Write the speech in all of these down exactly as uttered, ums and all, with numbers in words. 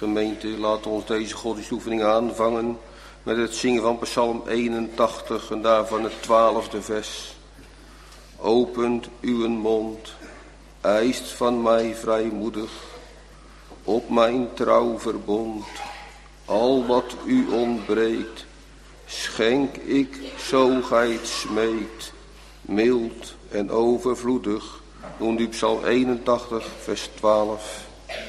Gemeente, laat ons deze godsdienstoefening aanvangen met het zingen van Psalm eenentachtig en daarvan het twaalfde vers. Opent uw mond, eist van mij vrijmoedig, op mijn trouw verbond. Al wat u ontbreekt, schenk ik zo gij het smeekt, mild en overvloedig. Noem u Psalm eenentachtig, vers twaalf.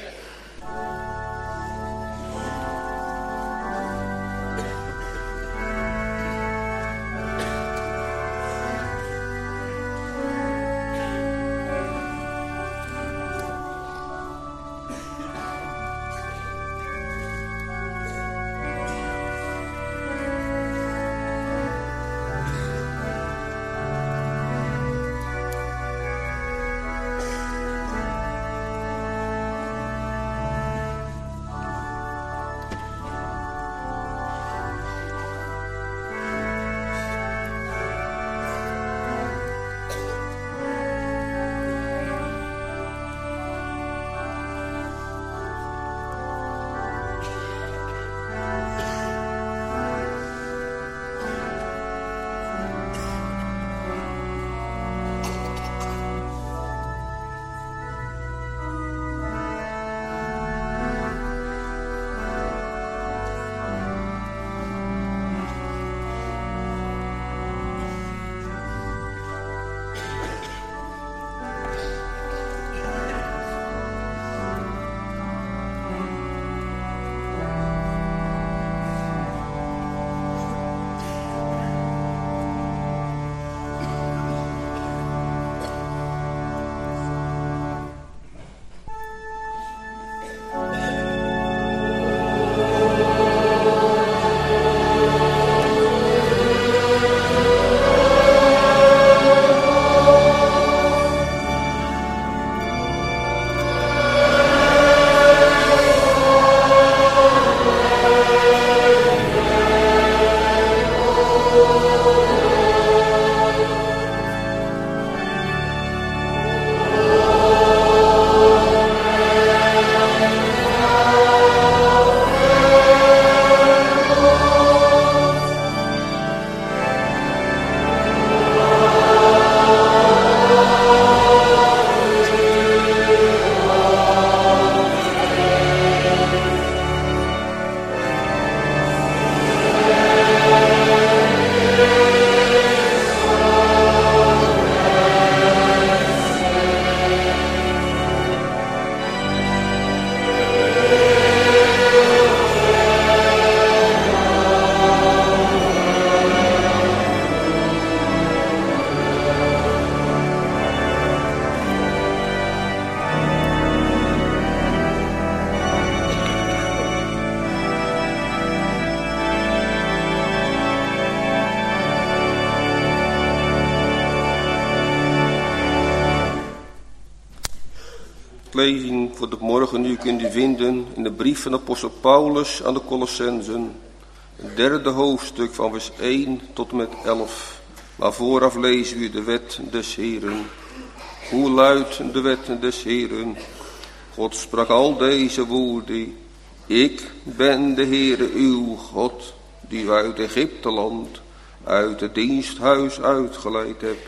Lezing voor de morgen nu kunt u vinden in de brief van de apostel Paulus aan de Colossensen. Het derde hoofdstuk van vers één tot en met elf. Maar vooraf lezen u de wet des Heeren. Hoe luidt de wet des Heeren? God sprak al deze woorden. Ik ben de Heere uw God, die u uit Egypteland, uit het diensthuis uitgeleid hebt.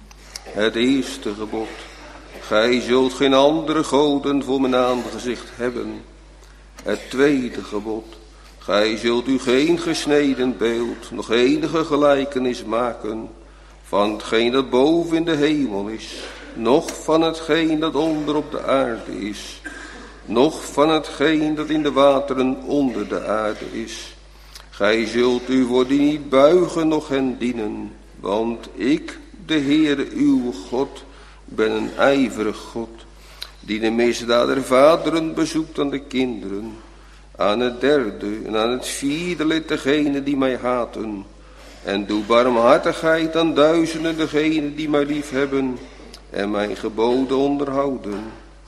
Het eerste gebod. Gij zult geen andere goden voor mijn aangezicht hebben. Het tweede gebod. Gij zult u geen gesneden beeld, nog enige gelijkenis maken van hetgeen dat boven in de hemel is, noch van hetgeen dat onder op de aarde is, noch van hetgeen dat in de wateren onder de aarde is. Gij zult u voor die niet buigen, noch hen dienen, want ik, de Heere uw God, ben een ijverig God, die de misdaad der vaderen bezoekt aan de kinderen, aan het derde en aan het vierde lid degene die mij haten, en doe barmhartigheid aan duizenden degenen die mij lief hebben en mijn geboden onderhouden.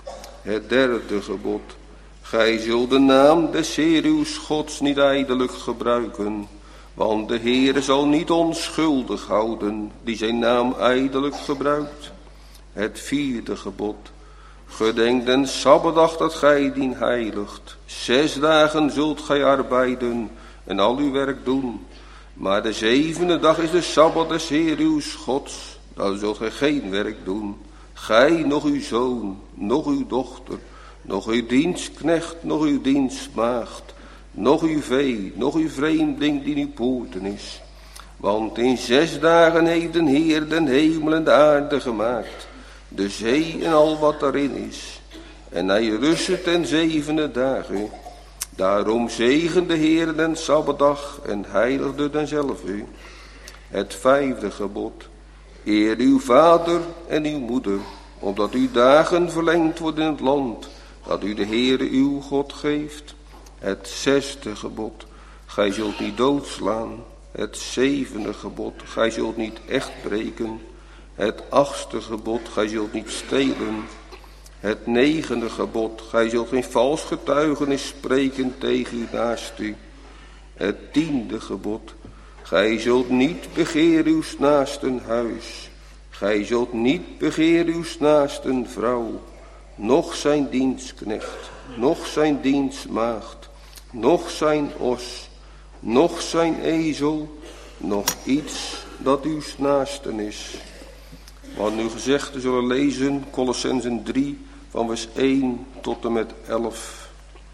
Het derde gebod. Gij zult de naam des Heer uws Gods niet ijdelijk gebruiken, want de Heere zal niet onschuldig houden die zijn naam ijdelijk gebruikt. Het vierde gebod. Gedenk den Sabbatdag dat gij dien heiligt. Zes dagen zult gij arbeiden en al uw werk doen. Maar de zevende dag is de Sabbat des Heer uw Gods. Dan zult gij geen werk doen. Gij, nog uw zoon, nog uw dochter, nog uw dienstknecht, nog uw dienstmaagd, nog uw vee, nog uw vreemdeling die in uw poorten is. Want in zes dagen heeft de Heer den hemel en de aarde gemaakt, de zee en al wat daarin is. En hij rustte ten zevende dagen. Daarom zegende de Heer den Sabbatdag en heiligde denzelve. Het vijfde gebod. Eer uw vader en uw moeder, opdat uw dagen verlengd worden in het land, dat u de Heere uw God geeft. Het zesde gebod. Gij zult niet doodslaan. Het zevende gebod. Gij zult niet echt breken. Het achtste gebod. Gij zult niet stelen. Het negende gebod. Gij zult geen vals getuigenis spreken tegen uw naaste. Het tiende gebod. Gij zult niet begeren uw naasten huis. Gij zult niet begeren uw naasten vrouw. Noch zijn dienstknecht. Noch zijn dienstmaagd. Noch zijn os. Noch zijn ezel. Nog iets dat uw naasten is. Wat nu gezegd we zullen lezen. Kolossenzen drie van vers één tot en met elf.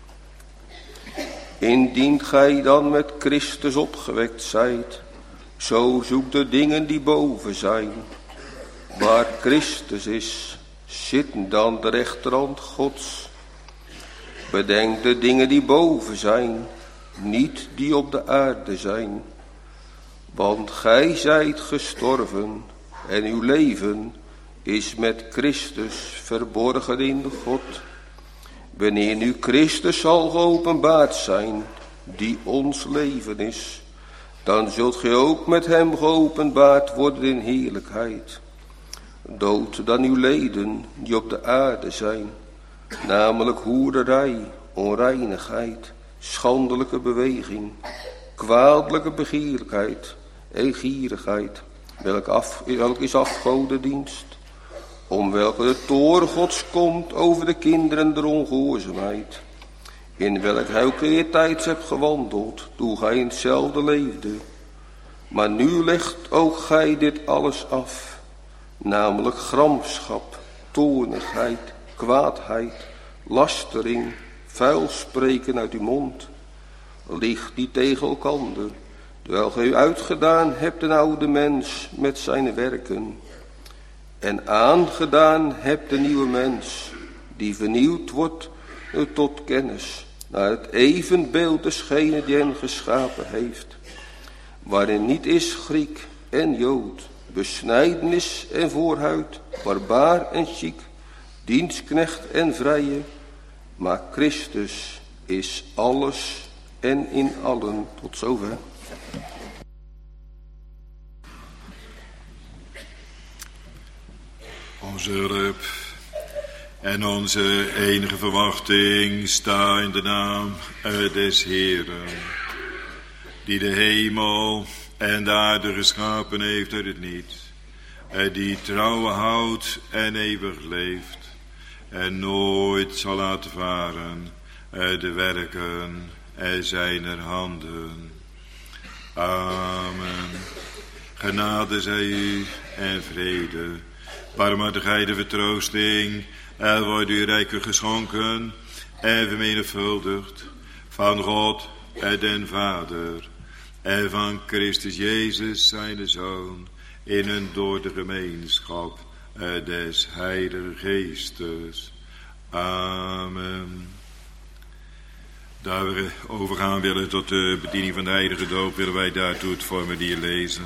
Indien gij dan met Christus opgewekt zijt, zo zoek de dingen die boven zijn, waar Christus is, zitten dan de rechterhand Gods. Bedenk de dingen die boven zijn, niet die op de aarde zijn. Want gij zijt gestorven en uw leven is met Christus verborgen in God. Wanneer nu Christus zal geopenbaard zijn, die ons leven is, dan zult gij ook met hem geopenbaard worden in heerlijkheid. Dood dan uw leden die op de aarde zijn, namelijk hoererij, onreinigheid, schandelijke beweging, kwaadlijke begeerlijkheid en gierigheid, welk, af, welk is afgodendienst, om welke de toorn Gods komt over de kinderen der ongehoorzaamheid, in welk gij ook eertijds hebt gewandeld, toen gij in hetzelfde leefde. Maar nu legt ook gij dit alles af, namelijk gramschap, toornigheid, kwaadheid, lastering, vuil spreken uit uw mond. Liegt niet tegen elkander, terwijl gij u uitgedaan hebt een oude mens met zijn werken, en aangedaan hebt de nieuwe mens, die vernieuwd wordt tot kennis, naar het evenbeeld desgene die hen geschapen heeft, waarin niet is Griek en Jood, besnijdenis en voorhuid, barbaar en chic, dienstknecht en vrije, maar Christus is alles en in allen. Tot zover. Onze hulp en onze enige verwachting sta in de naam des Heeren, die de hemel en de aarde geschapen heeft uit het niets, die trouwen houdt en eeuwig leeft, en nooit zal laten varen de werken zijner handen. Amen. Genade zij u en vrede, barmhartigheid en vertroosting, er wordt u rijkelijk geschonken en vermenigvuldigd van God en den Vader en van Christus Jezus zijn Zoon, in en door de gemeenschap des Heiligen Geestes. Amen. Daar we overgaan willen tot de bediening van de heilige doop, willen wij daartoe het formulier lezen.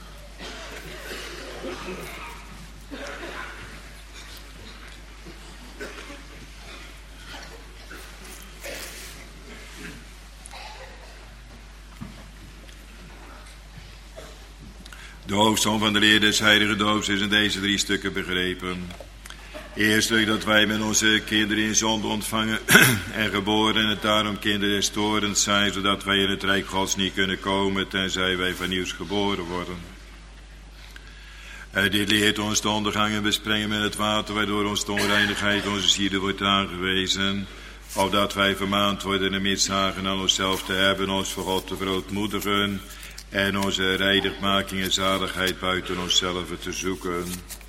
De hoofdsom van de leer des heilige doops is in deze drie stukken begrepen. Eerstelijk dat wij met onze kinderen in zonde ontvangen en geboren en het daarom kinderen des toorns zijn, zodat wij in het rijk Gods niet kunnen komen tenzij wij van nieuws geboren worden. Uh, dit leert ons de ondergang en besprengen met het water, waardoor ons de onreinigheid onze zielen wordt aangewezen. Opdat wij vermaand worden en mishagen aan onszelf te hebben, ons voor God te verootmoedigen en onze reinigmaking en zaligheid buiten onszelf te zoeken.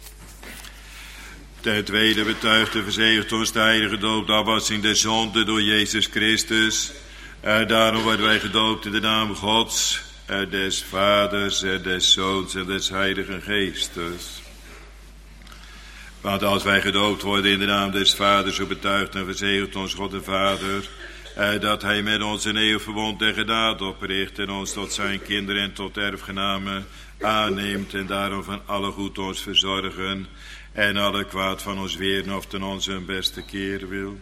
Ten tweede betuigt en verzegelt ons de heilige doop, de afwassing der zonde door Jezus Christus. Uh, daarom worden wij gedoopt in de naam Gods, uh, des Vaders en des Zoons en des Heiligen Geestes. Want als wij gedoopt worden in de naam des Vaders, zo betuigt en verzegelt ons God de Vader, uh, dat hij met ons een eeuwig verbond der genade opricht en ons tot zijn kinderen en tot erfgenamen aanneemt en daarom van alle goed ons verzorgen en alle kwaad van ons weren of ten onze beste keer wil.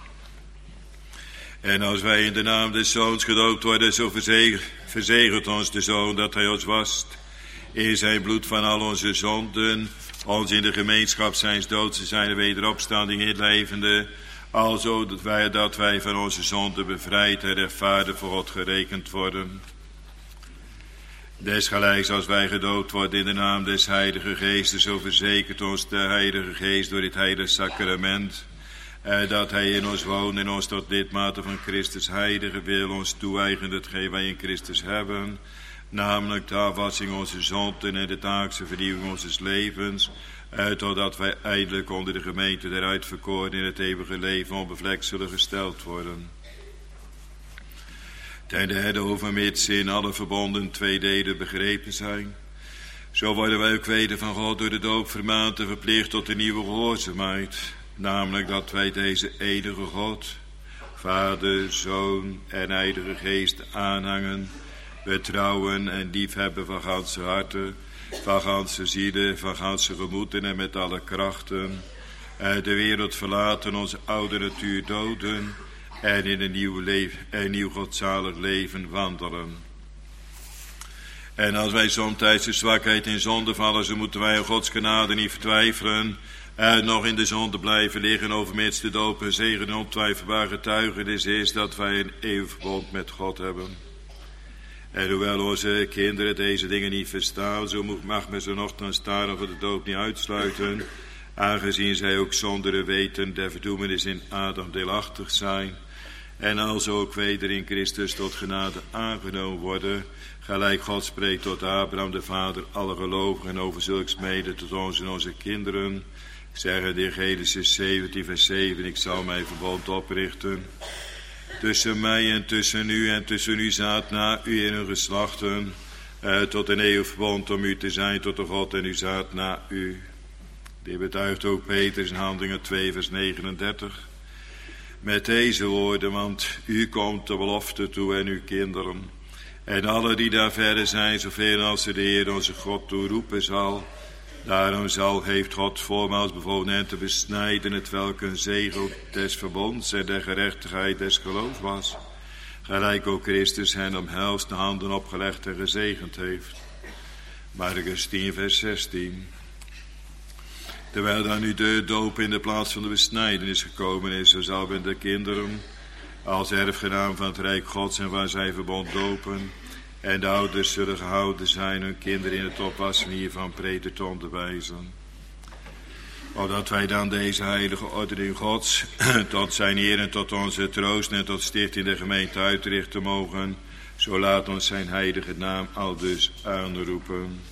En als wij in de naam des Zoons gedoopt worden, zo verzegelt ons de Zoon dat hij ons wast in zijn bloed van al onze zonden, ons in de gemeenschap zijns doods en zijn wederopstanding inlevende, alzo dat wij, dat wij van onze zonden bevrijd en rechtvaardig voor God gerekend worden. Desgelijks als wij gedoopt worden in de naam des Heilige Geestes, zo verzekert ons de Heilige Geest door dit heilige sacrament, eh, dat hij in ons woont en ons tot lidmate van Christus heilige wil ons toe-eigenen hetgeen wij in Christus hebben, namelijk de afwassing onze zonden en de dagelijkse vernieuwing onze levens, eh, totdat wij eindelijk onder de gemeente der uitverkoren in het eeuwige leven onbevlekt zullen gesteld worden. Ten derde overmits in alle verbonden twee delen begrepen zijn, zo worden wij ook weder van God door de doop vermaand en verplicht tot de nieuwe gehoorzaamheid, namelijk dat wij deze enige God, Vader, Zoon en Heilige Geest aanhangen, betrouwen en liefhebben van ganse harten, van ganse zielen, van ganse gemoeden en met alle krachten, de wereld verlaten, onze oude natuur doden en in een nieuw, leven, een nieuw godzalig leven wandelen. En als wij somtijds de zwakheid in zonde vallen, zo moeten wij in Gods genade niet vertwijfelen en nog in de zonde blijven liggen, overmits de doop en zegen en ontwijfelbaar getuigenis is dat wij een eeuwig verbond met God hebben. En hoewel onze kinderen deze dingen niet verstaan, zo mag men ze nogthans staan over de doop niet uitsluiten, aangezien zij ook zonder weten der verdoemenis in Adam deelachtig zijn, en alzo ook weder in Christus tot genade aangenomen worden, gelijk God spreekt tot Abraham de vader alle gelovigen en over zulks mede tot ons en onze kinderen, zeggen in Genesis zeventien vers zeven, ik zal mijn verbond oprichten tussen mij en tussen u en tussen uw zaad na u in hun geslachten, eh, tot een eeuwig verbond om u te zijn tot de God en uw zaad na u. Dit betuigt ook Petrus in Handelingen twee vers negenendertig. Met deze woorden, want u komt de belofte toe en uw kinderen. En alle die daar verder zijn, zoveel als de Heer onze God toeroepen zal. Daarom zal, heeft God voormaals bevolen hen te besnijden, het welk een zegel des verbonds en der gerechtigheid des geloofs was. Gelijk ook Christus hen omhelst, de handen opgelegd en gezegend heeft. Markus tien vers zestien. Terwijl dan nu de doop in de plaats van de besnijdenis gekomen is, zo zal men de kinderen als erfgenaam van het Rijk Gods en waar zij verbond dopen. En de ouders zullen gehouden zijn hun kinderen in het oppassen hiervan prediker te onderwijzen. Opdat wij dan deze heilige ordening Gods tot zijn eer en tot onze troost en tot stichting der gemeente uitrichten mogen, zo laat ons zijn heilige naam aldus aanroepen.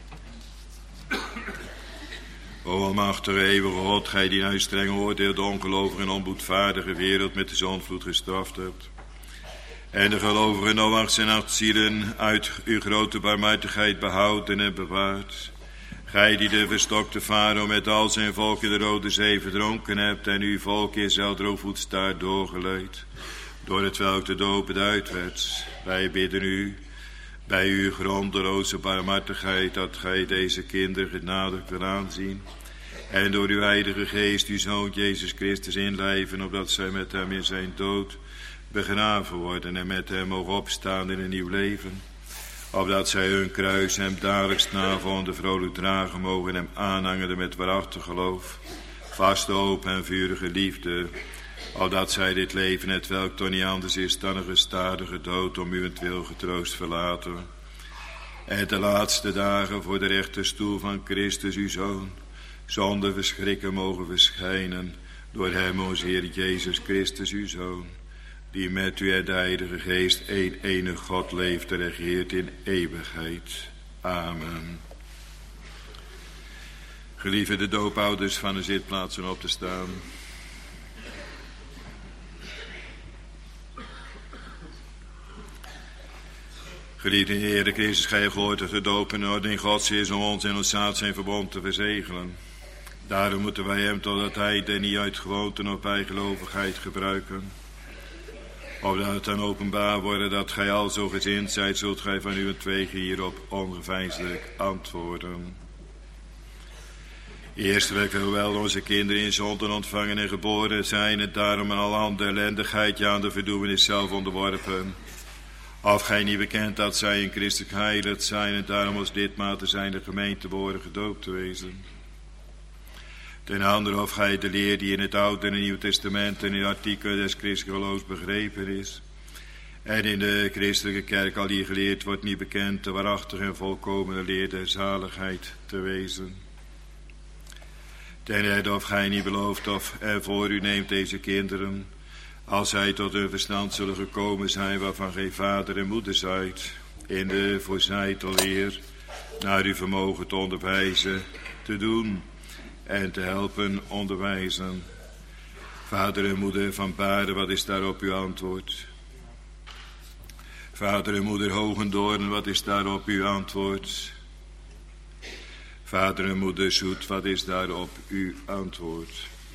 O almachtige eeuwige God, gij die naar uw strenge oordeel de ongelovige en onboedvaardige wereld met de zondvloed gestraft hebt, en de gelovigen Noachs en acht zielen uit uw grote barmhartigheid behouden en bewaard. Gij die de verstokte farao met al zijn volk in de Rode Zee verdronken hebt en uw volk Israël droogvoetstaart doorgeleid, door het welk de doop beduid werd. Wij bidden u, bij uw grondeloze barmhartigheid, dat gij deze kinderen genadig wil aanzien, en door uw heilige geest uw Zoon Jezus Christus inlijven, opdat zij met hem in zijn dood begraven worden en met hem mogen opstaan in een nieuw leven, opdat zij hun kruis hem dagelijks navolgende vrolijk dragen mogen en hem aanhangen met waarachtig geloof, vaste hoop en vurige liefde, opdat zij dit leven, het welk toch niet anders is dan een gestadige dood, om uwentwil getroost verlaten. en de laatste dagen voor de rechterstoel van Christus uw Zoon, zonder verschrikken mogen verschijnen door hem, onze Heer Jezus Christus uw Zoon, die met u en de Heilige Geest één enig God leeft en regeert in eeuwigheid. Amen. Gelieve de doopouders van de zitplaatsen op te staan. Geliefde Heer Christus, gij gehoord dat de doop en orde in Gods is om ons en ons zaad zijn verbond te verzegelen. Daarom moeten wij hem totdat hij en niet uit gewoonte of bijgelovigheid gebruiken. Opdat het dan openbaar worden dat gij al zo gezind zijt, zult gij van uw tweeën hierop ongeveinsdelijk antwoorden. Eerstelijk hoewel onze kinderen in zonden ontvangen en geboren zijn en daarom aan allerhande ellendigheid ja aan de verdoemenis zelf onderworpen. Of gij niet bekend dat zij in Christus geheiligd zijn en daarom als lidmaten zijn de gemeente behoren gedoopt te wezen. Ten andere of gij de leer die in het Oude en het Nieuw Testament en in het artikel des christelijke geloofs begrepen is. En in de christelijke kerk al hier geleerd wordt niet bekend de waarachtige en volkomene leer der zaligheid te wezen. Ten derde of gij niet belooft of er voor u neemt deze kinderen, als zij tot hun verstand zullen gekomen zijn waarvan gij vader en moeder zijt, in de voorzijtel leer, naar uw vermogen te onderwijzen, te doen en te helpen onderwijzen. Vader en moeder van Baren, wat is daarop uw antwoord? Vader en moeder Hogendoorn, wat is daarop uw antwoord? Vader en moeder Zoet, wat is daarop uw antwoord?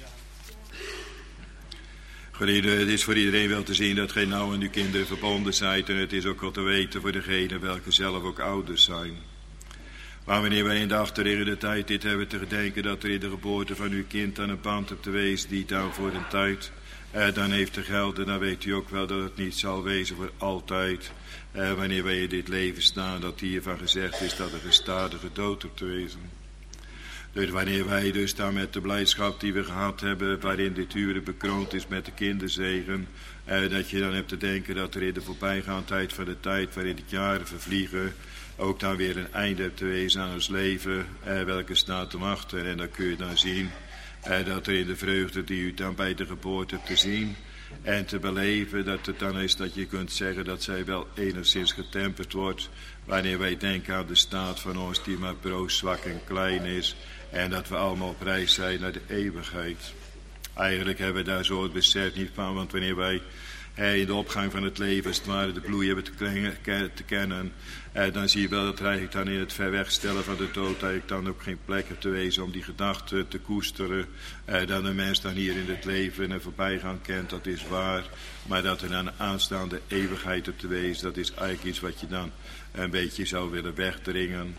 Geliefden, het is voor iedereen wel te zien dat gij nou aan uw kinderen verbonden zijt en het is ook wel te weten voor degenen welke zelf ook ouders zijn. Maar wanneer wij in de achterliggende tijd dit hebben te gedenken dat er in de geboorte van uw kind aan een band hebt te wezen die dan voor een tijd, eh, dan heeft te gelden, dan weet u ook wel dat het niet zal wezen voor altijd. Eh, wanneer wij in dit leven staan, dat hiervan gezegd is dat er gestadige dood op te wezen. Dus wanneer wij dus dan met de blijdschap die we gehad hebben, waarin dit huwelijk bekroond is met de kinderzegen, eh, dat je dan hebt te denken dat er in de voorbijgaandheid van de tijd waarin de jaren vervliegen, ook dan weer een einde hebt te wezen aan ons leven, eh, welke staat te wachten. En dan kun je dan zien eh, dat er in de vreugde die u dan bij de geboorte hebt te zien en te beleven, dat het dan is dat je kunt zeggen dat zij wel enigszins getemperd wordt, wanneer wij denken aan de staat van ons die maar broos, zwak en klein is, en dat we allemaal op reis zijn naar de eeuwigheid. Eigenlijk hebben we daar zo het besef niet van, want wanneer wij eh, in de opgang van het leven, als het ware, de bloei hebben te, klen, te kennen, eh, dan zie je wel dat er eigenlijk dan in het ver wegstellen van de dood eigenlijk dan ook geen plek hebt te wezen om die gedachten te koesteren, eh, dat een mens dan hier in het leven en voorbijgaan kent, dat is waar, maar dat er dan een aanstaande eeuwigheid op te wezen, dat is eigenlijk iets wat je dan een beetje zou willen wegdringen.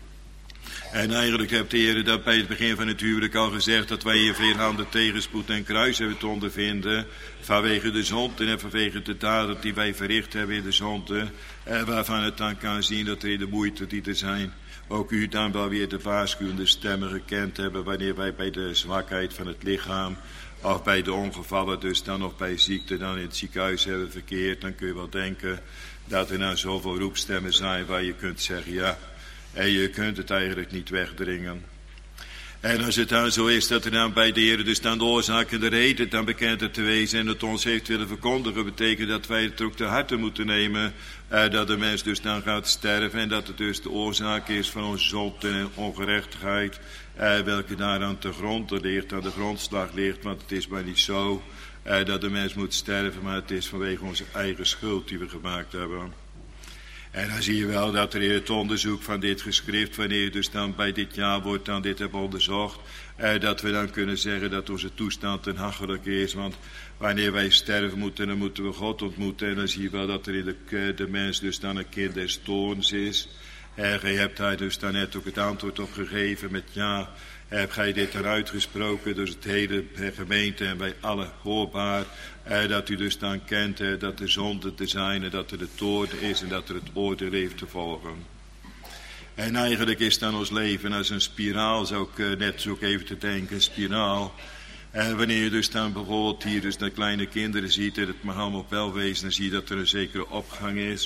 En eigenlijk heeft de Heer dat bij het begin van het huwelijk al gezegd dat wij hier veelhande tegenspoed en kruis hebben te ondervinden vanwege de zonde en vanwege de daden die wij verricht hebben in de zonde, en waarvan het dan kan zien dat er in de moeite die er zijn ook u dan wel weer de waarschuwende stemmen gekend hebben wanneer wij bij de zwakheid van het lichaam of bij de ongevallen dus dan nog bij ziekte dan in het ziekenhuis hebben verkeerd, dan kun je wel denken dat er nou zoveel roepstemmen zijn waar je kunt zeggen ja, en je kunt het eigenlijk niet wegdringen. En als het dan zo is dat er dan bij de Heer dus dan de oorzaak en de reden dan bekend hebt te wezen en het ons heeft willen verkondigen, betekent dat wij het ook te harte moeten nemen, eh, dat de mens dus dan gaat sterven en dat het dus de oorzaak is van onze zonde en ongerechtigheid, eh, welke daar aan de grond ligt, aan de grondslag ligt, want het is maar niet zo eh, dat de mens moet sterven, maar het is vanwege onze eigen schuld die we gemaakt hebben. En dan zie je wel dat er in het onderzoek van dit geschrift, wanneer je dus dan bij dit jaarwoord dan dit hebben onderzocht, eh, dat we dan kunnen zeggen dat onze toestand ten hachelijk is. Want wanneer wij sterven moeten, dan moeten we God ontmoeten. En dan zie je wel dat er in de, de mens dus dan een kind des toorns is. En je hebt daar dus dan net ook het antwoord op gegeven met ja. Heb gij dit dan uitgesproken, dus het hele gemeente en bij alle hoorbaar, eh, dat u dus dan kent eh, dat de zonde te zijn en dat er de toorn is en dat er het oordeel heeft te volgen. En eigenlijk is dan ons leven als een spiraal, zou ik uh, net zo even te denken, een spiraal. En wanneer je dus dan bijvoorbeeld hier dus de kleine kinderen ziet en het mag allemaal wel wezen, dan zie je dat er een zekere opgang is.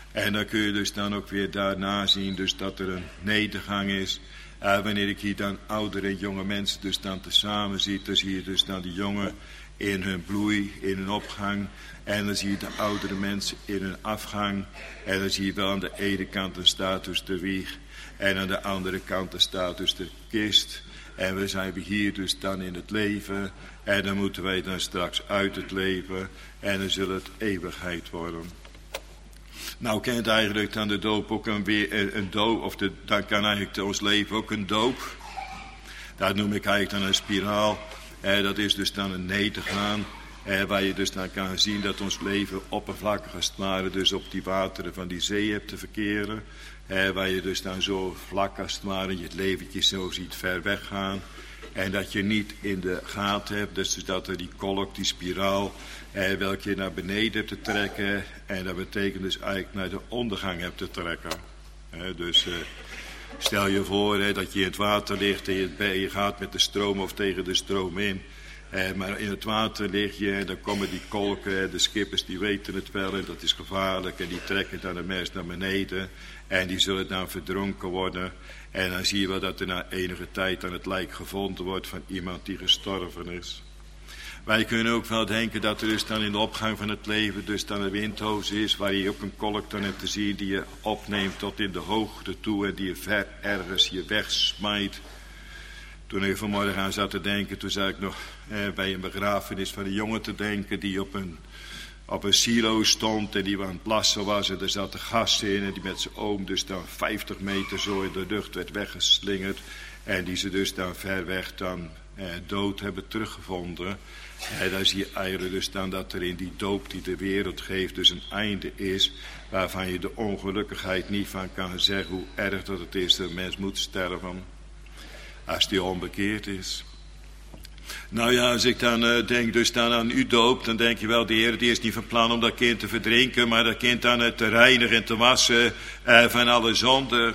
En dan kun je dus dan ook weer daarna zien dus dat er een nedergang is. Uh, wanneer ik hier dan oudere en jonge mensen dus dan tezamen zie, dan zie je dus dan die jongen in hun bloei, in hun opgang. En dan zie je de oudere mensen in hun afgang. En dan zie je wel aan de ene kant dan staat dus de wieg. En aan de andere kant dan staat dus de kist. En we zijn hier dus dan in het leven. En dan moeten wij dan straks uit het leven. En dan zal het eeuwigheid worden. Nou kent eigenlijk dan de doop ook een, weer, een doop. Of de, dan kan eigenlijk ons leven ook een doop. Dat noem ik eigenlijk dan een spiraal. Eh, dat is dus dan een nedergaan. Eh, waar je dus dan kan zien dat ons leven oppervlakkig als het ware dus op die wateren van die zee hebt te verkeren. Eh, waar je dus dan zo vlak als het ware je het leventje zo ziet ver weggaan. En dat je niet in de gaten hebt, dus dat er die kolk, die spiraal, eh, welke je naar beneden hebt te trekken. En dat betekent dus eigenlijk naar de ondergang hebt te trekken. Eh, dus eh, stel je voor eh, dat je in het water ligt en je, je gaat met de stroom of tegen de stroom in. Eh, maar in het water lig je en dan komen die kolken, de skippers die weten het wel en dat is gevaarlijk. En die trekken dan de mens naar beneden en die zullen dan verdronken worden. En dan zie je wel dat er na enige tijd aan het lijk gevonden wordt van iemand die gestorven is. Wij kunnen ook wel denken dat er dus dan in de opgang van het leven dus dan een windhoos is, waar je ook een kolk dan hebt te zien die je opneemt tot in de hoogte toe en die je ver ergens je wegsmijt. Toen ik vanmorgen aan zat te denken, toen zat ik nog eh, bij een begrafenis van een jongen te denken die op een, op een silo stond en die aan het plassen was. En daar zat de gast in en die met zijn oom dus dan vijftig meter zo in de lucht werd weggeslingerd. En die ze dus dan ver weg dan eh, dood hebben teruggevonden. En daar zie je eigenlijk dus dan dat er in die doop die de wereld geeft dus een einde is. Waarvan je de ongelukkigheid niet van kan zeggen hoe erg dat het is dat een mens moet sterven. Als die onbekeerd is. Nou ja, als ik dan uh, denk dus dan aan uw doop, dan denk je wel, de Heer die is niet van plan om dat kind te verdrinken, maar dat kind dan uh, te reinigen en te wassen uh, van alle zonden.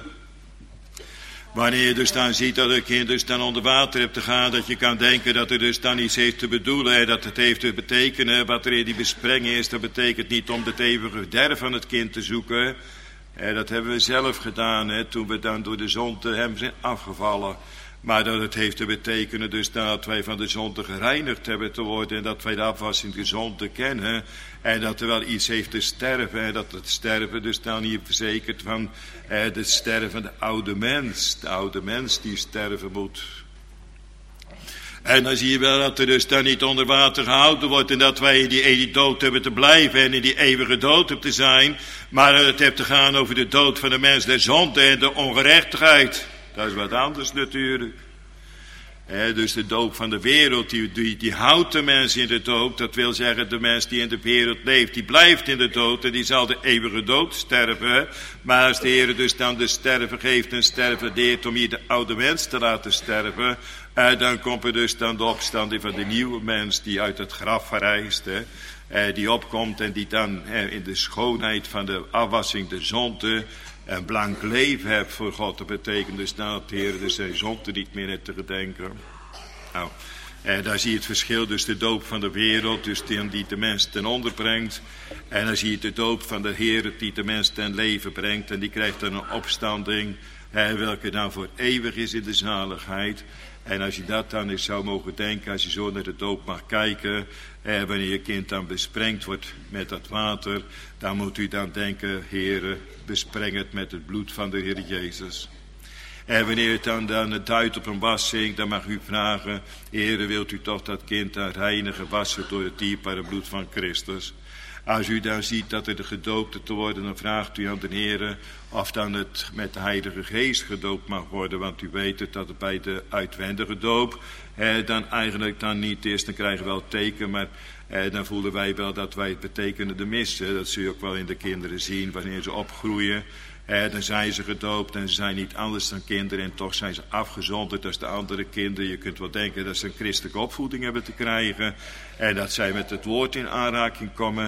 Wanneer je dus dan ziet dat het kind dus dan onder water hebt te gaan, dat je kan denken dat het dus dan iets heeft te bedoelen, en dat het heeft te betekenen, wat er in die besprenging is, dat betekent niet om het eeuwige verderf van het kind te zoeken. Uh, dat hebben we zelf gedaan, hè, toen we dan door de zonde hem zijn afgevallen. Maar dat het heeft te betekenen dus dat wij van de zonde gereinigd hebben te worden. En dat wij de afwassing de zonde kennen. En dat er wel iets heeft te sterven. En dat het sterven dus dan hier verzekerd van eh, het sterven van de oude mens. De oude mens die sterven moet. En dan zie je wel dat er dus dan niet onder water gehouden wordt. En dat wij in die, in die dood hebben te blijven. En in die eeuwige dood hebben te zijn. Maar het heeft te gaan over de dood van de mens, de zonde en de ongerechtigheid. Dat is wat anders natuurlijk. He, dus de doop van de wereld, die, die, die houdt de mens in de dood. Dat wil zeggen, de mens die in de wereld leeft, die blijft in de dood. En die zal de eeuwige dood sterven. Maar als de Heer dus dan de sterven geeft en sterven leert om hier de oude mens te laten sterven. Eh, dan komt er dus dan de opstanding van de nieuwe mens die uit het graf verrijst. Hè. Eh, die opkomt en die dan eh, in de schoonheid van de afwassing, de zonde, een blank leven hebt voor God. Dat betekent dus dat de Heer dus zijn zonde niet meer heeft te gedenken. Nou, eh, daar zie je het verschil, dus de doop van de wereld, dus die, die de mens ten onder brengt. En dan zie je de doop van de Heer die de mens ten leven brengt. En die krijgt dan een opstanding, eh, welke dan voor eeuwig is in de zaligheid. En als je dat dan eens zou mogen denken, als je zo naar de doop mag kijken, eh, wanneer je kind dan besprengd wordt met dat water, dan moet u dan denken, Heere, bespreng het met het bloed van de Heer Jezus. En wanneer het dan, dan het duidt op een wassing, dan mag u vragen, Heere, wilt u toch dat kind dan reinigen, wassen door het dierbare bloed van Christus. Als u dan ziet dat er de gedoopte te worden, dan vraagt u aan de Heer of dan het met de Heilige Geest gedoopt mag worden. Want u weet het dat het bij de uitwendige doop eh, dan eigenlijk dan niet is. Dan krijgen we wel het teken, maar eh, dan voelen wij wel dat wij het betekenende missen. Dat zul je ook wel in de kinderen zien wanneer ze opgroeien. Eh, dan zijn ze gedoopt en ze zijn niet anders dan kinderen en toch zijn ze afgezonderd als de andere kinderen. Je kunt wel denken dat ze een christelijke opvoeding hebben te krijgen en dat zij met het woord in aanraking komen.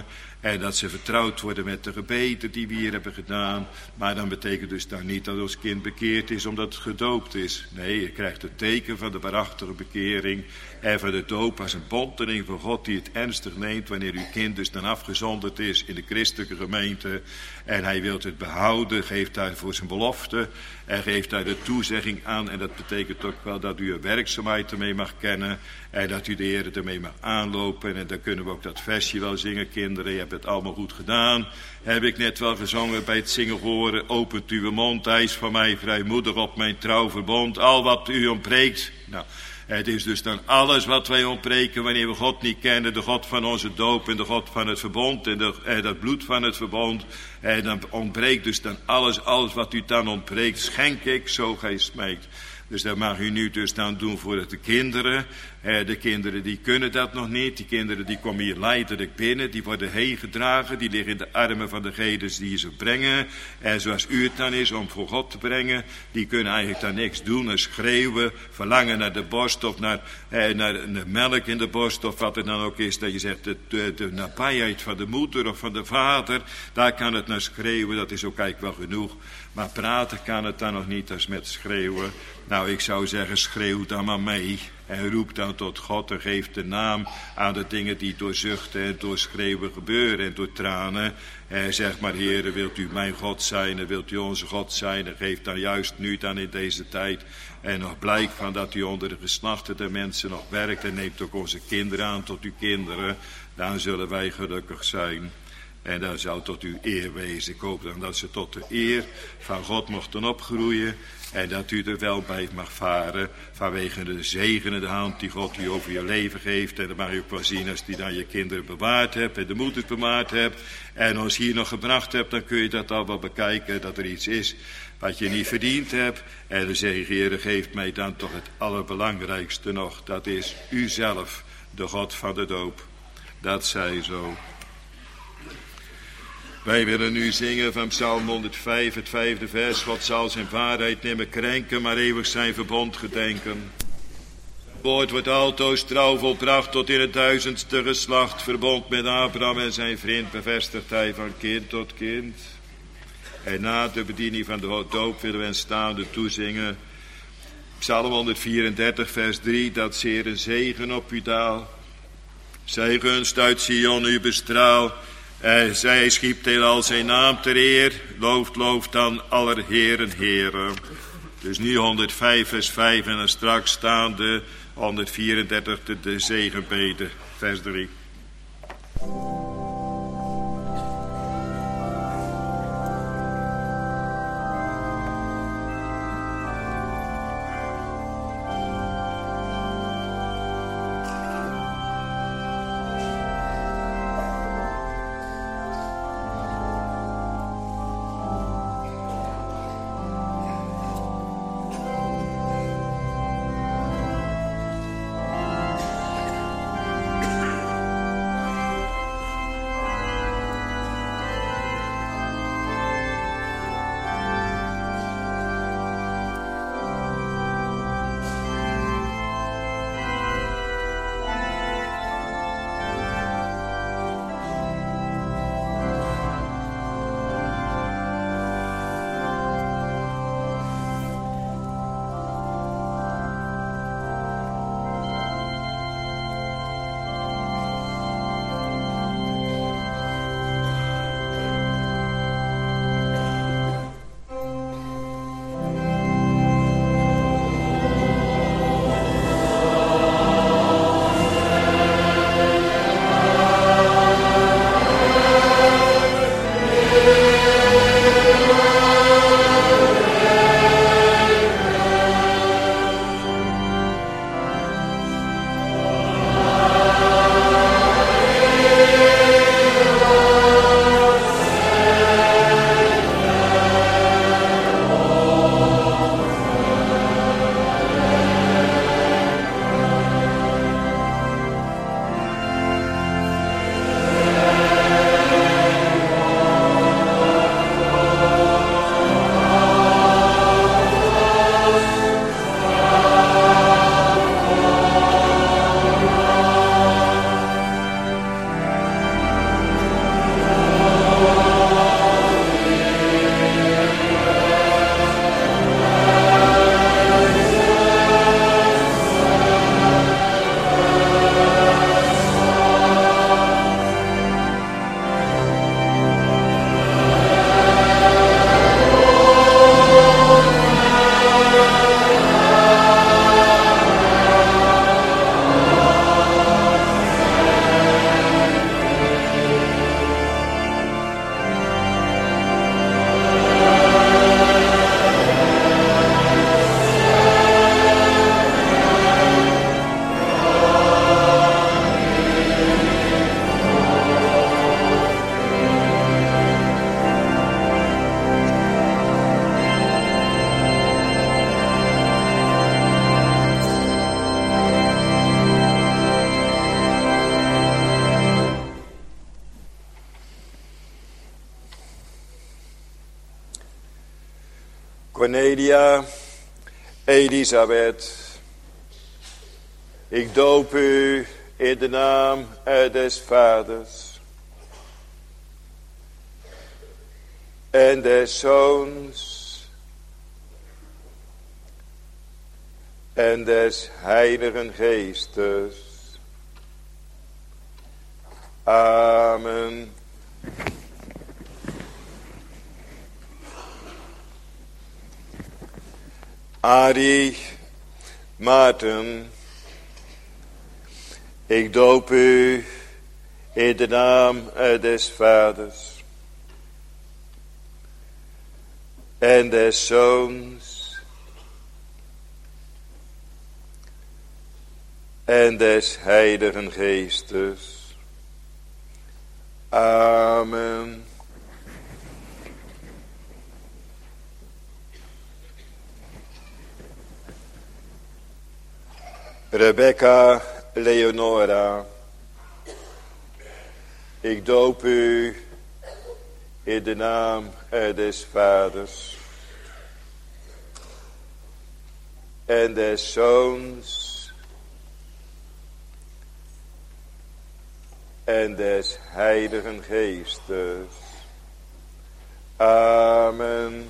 En dat ze vertrouwd worden met de gebeden die we hier hebben gedaan. Maar dan betekent dus dan niet dat ons kind bekeerd is omdat het gedoopt is. Nee, je krijgt het teken van de waarachtige bekering en van de doop als een bontening van God die het ernstig neemt wanneer uw kind dus dan afgezonderd is in de christelijke gemeente. En hij wil het behouden, geeft daarvoor zijn belofte en geeft daar de toezegging aan. En dat betekent ook wel dat u een werkzaamheid ermee mag kennen en dat u de Heer ermee mag aanlopen. En dan kunnen we ook dat versje wel zingen, kinderen, je hebt het allemaal goed gedaan. Heb ik net wel gezongen bij het zingen horen, opent uw mond, hij is van mij vrijmoedig op mijn trouw verbond. Al wat u ontbreekt, nou... Het is dus dan alles wat wij ontbreken wanneer we God niet kennen, de God van onze doop en de God van het verbond en, de, en dat bloed van het verbond. En dan ontbreekt dus dan alles, alles wat u dan ontbreekt, schenk ik, zo gij smeekt. Dus dat mag u nu dus dan doen voor de kinderen. De kinderen die kunnen dat nog niet. Die kinderen die komen hier leidelijk binnen. Die worden heen gedragen. Die liggen in de armen van degenen die ze brengen. En zoals u het dan is om voor God te brengen. Die kunnen eigenlijk dan niks doen. En schreeuwen. Verlangen naar de borst. Of naar, eh, naar de melk in de borst. Of wat het dan ook is. Dat je zegt de, de, de nabijheid van de moeder of van de vader. Daar kan het naar schreeuwen. Dat is ook eigenlijk wel genoeg. Maar praten kan het dan nog niet als met schreeuwen. Nou, ik zou zeggen, schreeuw dan maar mee. En roep dan tot God en geef de naam aan de dingen die door zuchten en door schreeuwen gebeuren en door tranen. En zeg maar, Heere, wilt u mijn God zijn en wilt u onze God zijn? En geef dan juist nu dan in deze tijd en nog blijk van dat u onder de geslachten der mensen nog werkt. En neemt ook onze kinderen aan tot uw kinderen. Dan zullen wij gelukkig zijn. En dat zou tot uw eer wezen. Ik hoop dan dat ze tot de eer van God mochten opgroeien. En dat u er wel bij mag varen. Vanwege de zegenende hand die God u over je leven geeft. En dat mag u ook wel zien als die dan je kinderen bewaard hebt. En de moeders bewaard hebt. En ons hier nog gebracht hebt. Dan kun je dat al wel bekijken. Dat er iets is wat je niet verdiend hebt. En de zegen, Heere, geeft mij dan toch het allerbelangrijkste nog. Dat is uzelf, de God van de doop. Dat zij zo. Wij willen nu zingen van Psalm honderdvijf, het vijfde vers. God zal zijn waarheid nimmer krenken, maar eeuwig zijn verbond gedenken. Het woord wordt altoos trouw volbracht tot in het duizendste geslacht. Verbond met Abraham en zijn vriend bevestigt hij van kind tot kind. En na de bediening van de doop willen we een staande toezingen. Psalm honderdvierendertig, vers drie, dat zeer een zegen op u daal. Zij gunst uit Sion u bestraal. En zij schiept heelal zijn naam ter eer. Looft, looft dan aller heren, heren. Dus nu honderdvijf, vers vijf en dan straks staande honderdvierendertig de, de zegenbede, vers drie. Cornelia, Elisabeth, ik doop u in de naam des Vaders en des Zoons en des Heiligen Geestes. Amen. Arie, Maarten, ik doop u in de naam des Vaders en des Zoons en des Heiligen Geestes. Amen. Rebecca Leonora, ik doop u in de naam des Vaders en des Zoons en des Heiligen Geestes. Amen.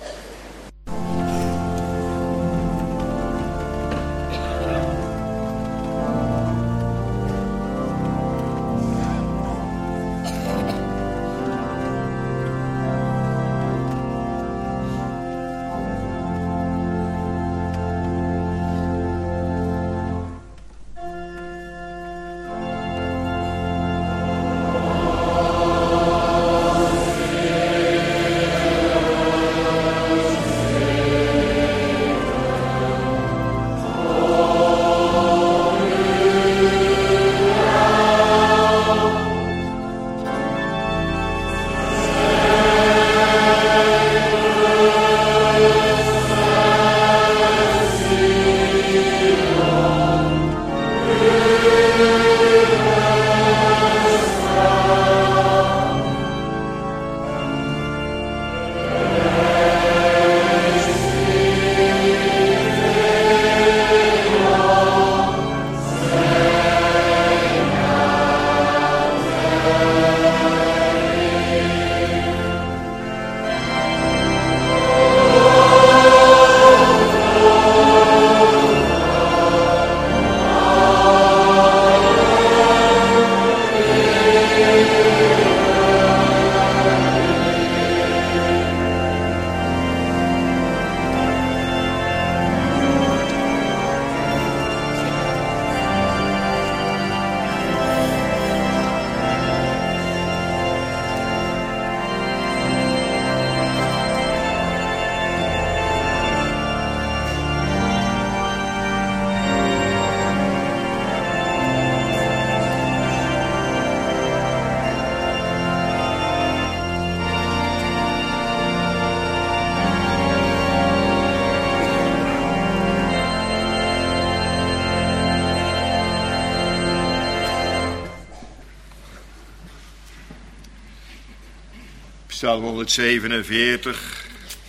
Psalm honderdzevenenveertig.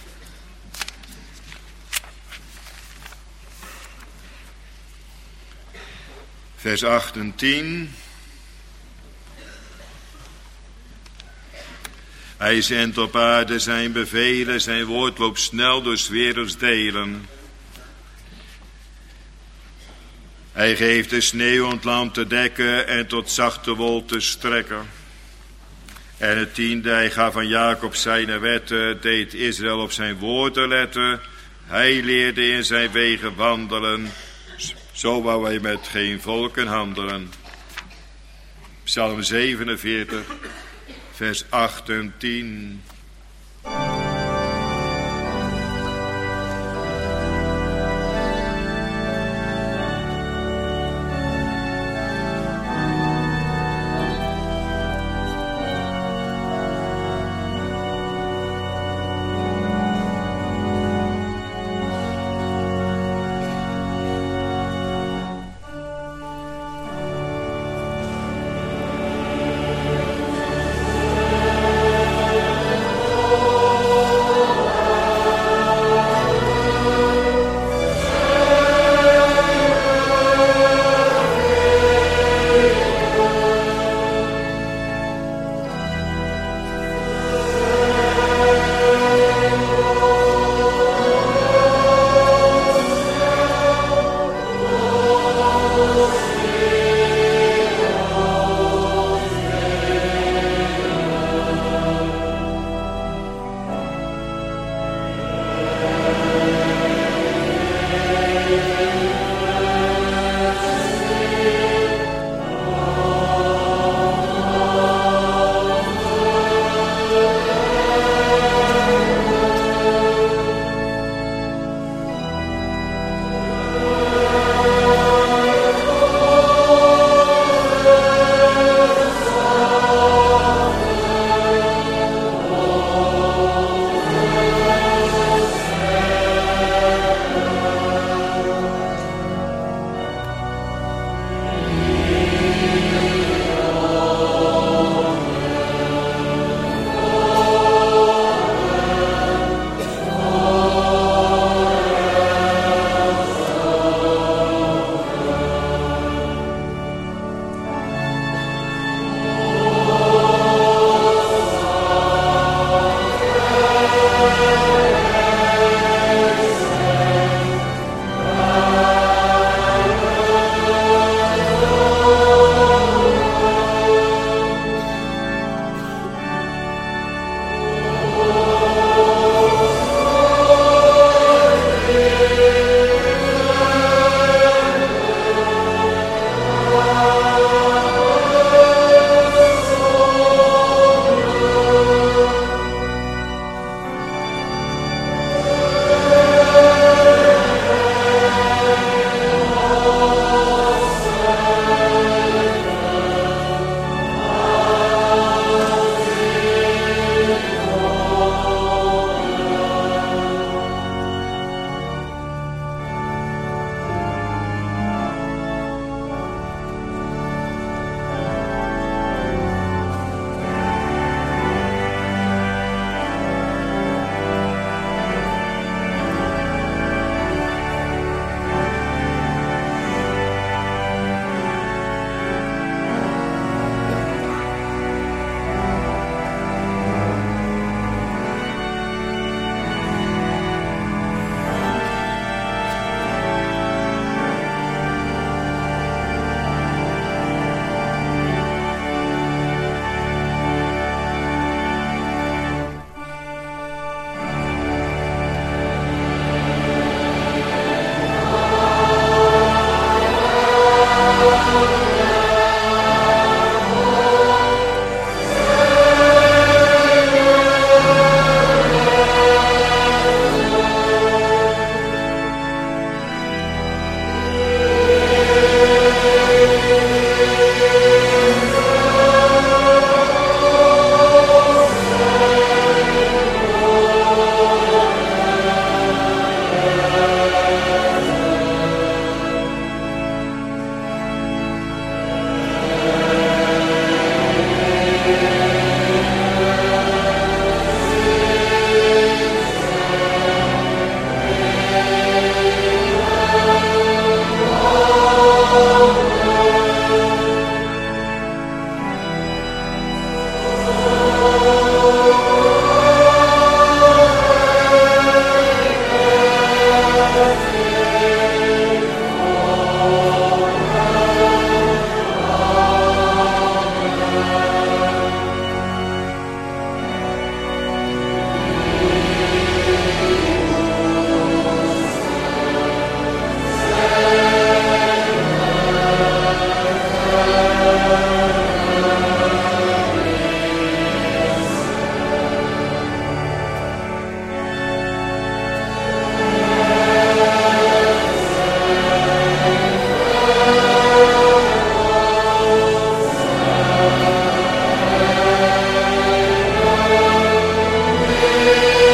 Vers acht en tien. Hij zendt op aarde zijn bevelen, zijn woord loopt snel door 's werelds delen. Hij geeft de sneeuw om het land te dekken en tot zachte wol te strekken. En het tiende, hij gaf van Jacob zijn wetten, deed Israël op zijn woorden letten. Hij leerde in zijn wegen wandelen, zo wou hij met geen volken handelen. Psalm zevenenveertig, vers acht en tien. Oh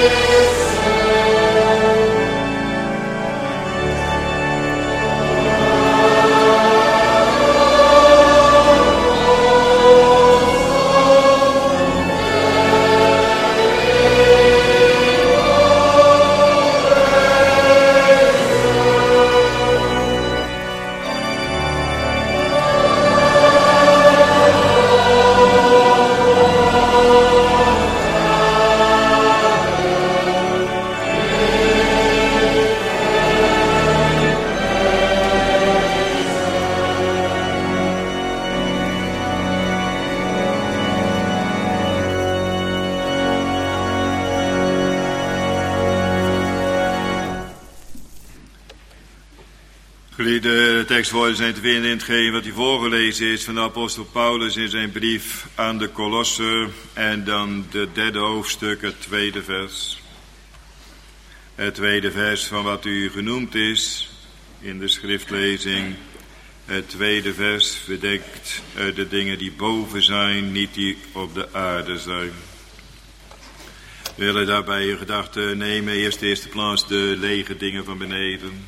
De tekstwoorden zijn te vinden in hetgeen wat hier voorgelezen is van de apostel Paulus in zijn brief aan de Kolossen en dan de derde hoofdstuk, het tweede vers. Het tweede vers van wat u genoemd is in de schriftlezing. Het tweede vers bedekt de dingen die boven zijn, niet die op de aarde zijn. We willen daarbij in gedachten nemen, eerst de eerste plaats de lege dingen van beneden.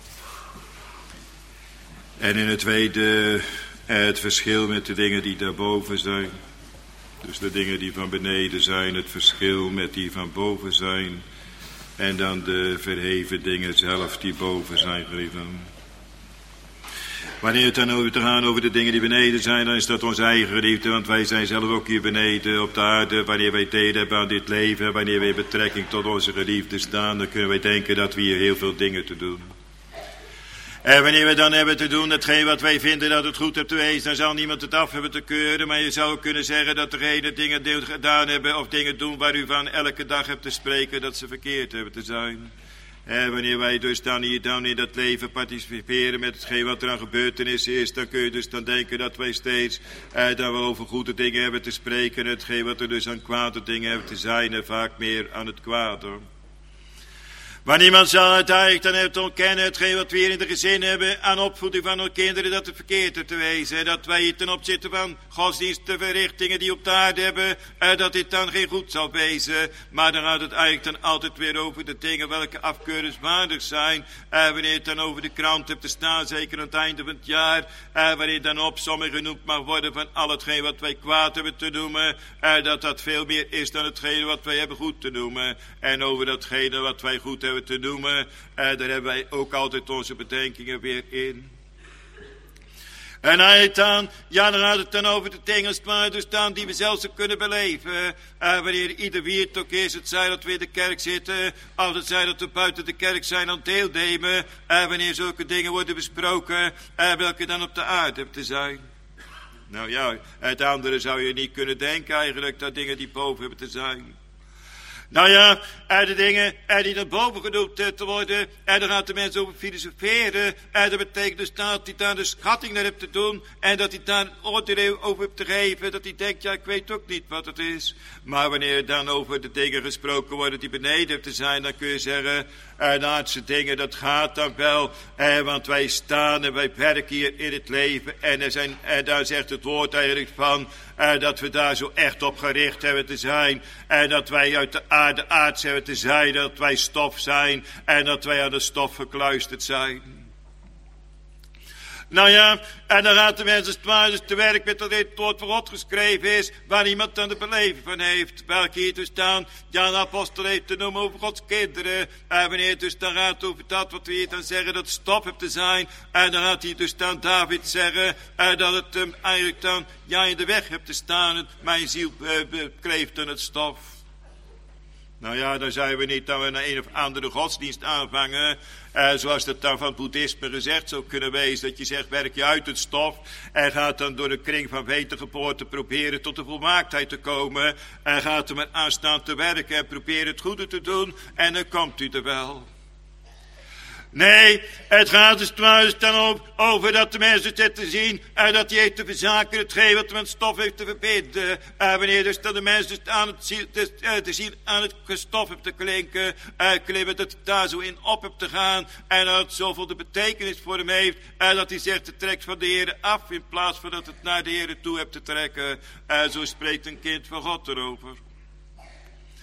En in het tweede het verschil met de dingen die daarboven zijn. Dus de dingen die van beneden zijn, het verschil met die van boven zijn. En dan de verheven dingen zelf die boven zijn, geliefden. Wanneer het dan over te gaan over de dingen die beneden zijn, dan is dat ons eigen geliefde. Want wij zijn zelf ook hier beneden op de aarde. Wanneer wij deel hebben aan dit leven, wanneer wij in betrekking tot onze geliefden staan, dan kunnen wij denken dat we hier heel veel dingen te doen. En wanneer we dan hebben te doen hetgeen wat wij vinden dat het goed heeft te wezen, dan zal niemand het af hebben te keuren. Maar je zou ook kunnen zeggen dat degene dingen gedaan hebben of dingen doen waar u van elke dag hebt te spreken, dat ze verkeerd hebben te zijn. En wanneer wij dus dan hier dan in dat leven participeren met hetgeen wat er aan gebeurtenissen is, dan kun je dus dan denken dat wij steeds eh, dat we over goede dingen hebben te spreken. En hetgeen wat er dus aan kwade dingen hebben te zijn en vaak meer aan het kwade. Maar niemand zal het eigenlijk dan hebben te ontkennen, hetgeen wat we hier in de gezin hebben aan opvoeding van onze kinderen, dat het verkeerd is te wezen. Dat wij hier ten opzichte van godsdienstverrichtingen die op de aarde hebben, eh, dat dit dan geen goed zal wezen. Maar dan gaat het eigenlijk dan altijd weer over de dingen welke afkeurenswaardig zijn. Eh, wanneer het dan over de krant hebt te staan, zeker aan het einde van het jaar, eh, wanneer dan op sommigen genoemd mag worden van al hetgeen wat wij kwaad hebben te noemen, eh, dat dat veel meer is dan hetgene wat wij hebben goed te noemen. En over datgene wat wij goed hebben te noemen, eh, daar hebben wij ook altijd onze bedenkingen weer in. En hij dan, ja, dan gaat het dan over de dingen maar dus dan die we zelfs kunnen beleven. Eh, wanneer ieder wie het ook is, het zij dat we in de kerk zitten, of het zij dat we buiten de kerk zijn aan het deelnemen, eh, wanneer zulke dingen worden besproken, eh, welke dan op de aarde hebben te zijn. Nou ja, het andere zou je niet kunnen denken eigenlijk, dat dingen die boven hebben te zijn. Nou ja, en de dingen en die naar boven genoemd te worden, en dan gaat de mensen over filosoferen, en dat betekent dus dat hij daar de schatting naar heeft te doen, en dat hij daar een oordeel over heeft te geven, dat hij denkt, ja, ik weet ook niet wat het is. Maar wanneer dan over de dingen gesproken worden die beneden hebben te zijn, dan kun je zeggen, en aardse dingen, dat gaat dan wel, eh, want wij staan en wij werken hier in het leven, en, er zijn, en daar zegt het woord eigenlijk van, eh, dat we daar zo echt op gericht hebben te zijn, en dat wij uit de aarde aards hebben te zijn, dat wij stof zijn, en dat wij aan de stof gekluisterd zijn. Nou ja, en dan gaat de mensen dus te werk met dat dit woord voor God geschreven is, waar iemand dan de beleving van heeft. Welke hier dus staan, ja, een apostel heeft te noemen over Gods kinderen. En wanneer het dus dan gaat over dat wat we hier dan zeggen, dat stof heeft te zijn. En dan gaat hij dus dan David zeggen, en dat het hem eigenlijk dan, ja, in de weg hebt te staan. Mijn ziel bekleeft in het stof. Nou ja, dan zijn we niet dat we een een of andere godsdienst aanvangen. Eh, zoals dat dan van het boeddhisme gezegd zou kunnen wezen. Dat je zegt, werk je uit het stof. En gaat dan door de kring van wetengeboorte proberen tot de volmaaktheid te komen. En gaat er maar aan staan te werken en proberen het goede te doen. En dan komt u er wel. Nee, het gaat dus trouwens dan over, over dat de mensen het te zien en dat hij heeft te verzaken hetgeen wat met stof heeft te verbinden. En wanneer dus dan de mensen dus aan het zien, te, te zien aan het stof heeft te klinken, en klimmen dat hij daar zo in op heeft te gaan en dat het zoveel de betekenis voor hem heeft en dat hij zegt, het trekt van de Heer af in plaats van dat het naar de Heer toe hebt te trekken. En zo spreekt een kind van God erover.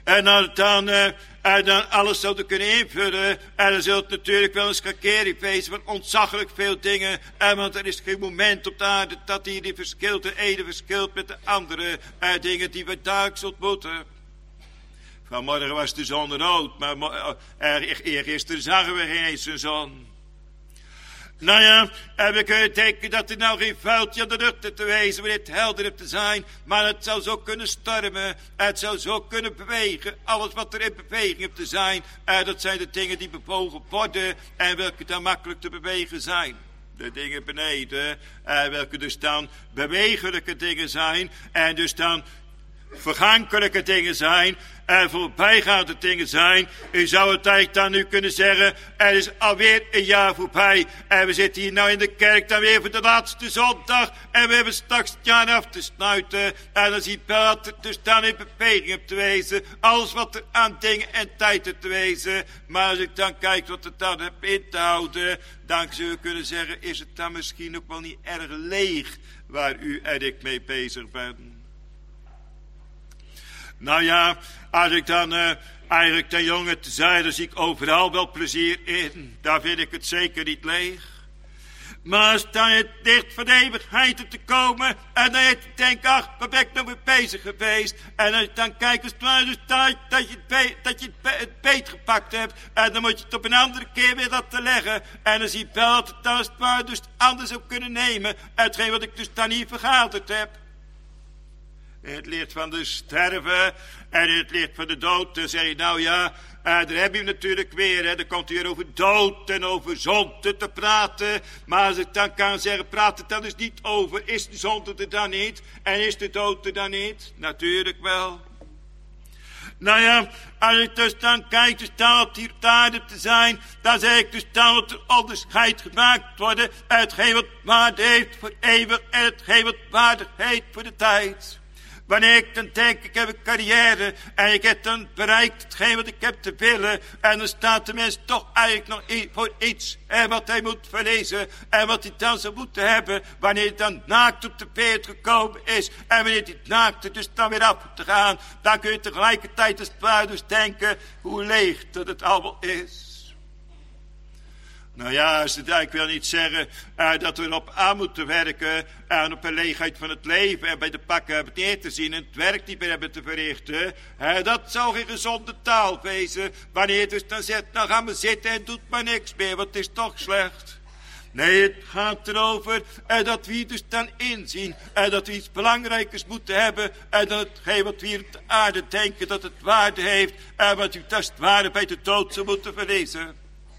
En dan, dan, uh, en dan alles zouden kunnen invullen. En dan zult het natuurlijk wel een schakering wezen van ontzaglijk veel dingen. En want er is geen moment op de aarde dat die, die verschilt, de ene verschilt met de andere uh, dingen die we dagelijks ontmoeten. Vanmorgen was de zon rood, maar uh, eergisteren zagen we geen eens een zon. Nou ja, en we kunnen denken dat er nou geen vuiltje aan de lucht te wezen, maar het helder te zijn. Maar het zou zo kunnen stormen, het zou zo kunnen bewegen. Alles wat er in beweging heeft te zijn, uh, dat zijn de dingen die bewogen worden en welke dan makkelijk te bewegen zijn. De dingen beneden, uh, welke dus dan bewegelijke dingen zijn en dus dan vergankelijke dingen zijn en voorbijgaande dingen zijn. U zou het eigenlijk dan nu kunnen zeggen, er is alweer een jaar voorbij en we zitten hier nou in de kerk dan weer voor de laatste zondag en we hebben straks het jaar af te sluiten en dan ziet wel dat er dus dan in beweging hebt te wezen, alles wat er aan dingen en tijd hebt te wezen. Maar als ik dan kijk wat het dan heb in te houden, dan zou je kunnen zeggen, is het dan misschien ook wel niet erg leeg waar u en ik mee bezig ben. Nou ja, als ik dan uh, eigenlijk ten jongen te zijn, dan zie ik overal wel plezier in. Daar vind ik het zeker niet leeg. Maar als dan het licht van de eeuwigheid te komen en dan je te denken, ach, waar ben ik nou mee bezig geweest? En als je dan kijkt, als het ware dus dat, dat je, het, be, dat je het, be, het beet gepakt hebt en dan moet je het op een andere keer weer laten leggen. En dan zie je wel dat het dan als het ware dus anders zou kunnen nemen. Hetgeen wat ik dus dan hier vergaderd heb. In het licht van de sterven en in het licht van de dood, dan zeg je nou ja, uh, daar heb je natuurlijk weer, hè, dan komt hij weer over dood en over zonde te praten. Maar als ik dan kan zeggen, praat het dan dus niet over, is de zonde er dan niet en is de dood er dan niet? Natuurlijk wel. Nou ja, als ik dus dan kijk, dus dan op die aarde te zijn, dan zeg ik dus dan dat er onderscheid gemaakt worden, hetgeen wat waarde heeft voor eeuwig en hetgeen wat waarde heeft voor de tijd. Wanneer ik dan denk, ik heb een carrière en ik heb dan bereikt hetgeen wat ik heb te willen. En dan staat de mens toch eigenlijk nog voor iets en wat hij moet verlezen en wat hij dan zou moeten hebben. Wanneer hij dan naakt op de beeld gekomen is en wanneer hij naakt er dus dan weer af te gaan. Dan kun je tegelijkertijd als het ware dus denken hoe leeg dat het allemaal is. Nou ja, als het eigenlijk wil niet zeggen uh, dat we erop aan moeten werken en op een leegheid van het leven en bij de pakken hebben neer te zien en het werk niet meer hebben te verrichten. Uh, dat zou geen gezonde taal wezen. Wanneer je dus dan zegt, nou gaan we zitten en doet maar niks meer, want het is toch slecht. Nee, het gaat erover uh, dat we hier dus dan inzien en uh, dat we iets belangrijkers moeten hebben en uh, dat hetgeen wat we hier op de aarde denken dat het waarde heeft en uh, wat u als het ware bij de dood zou moeten verlezen.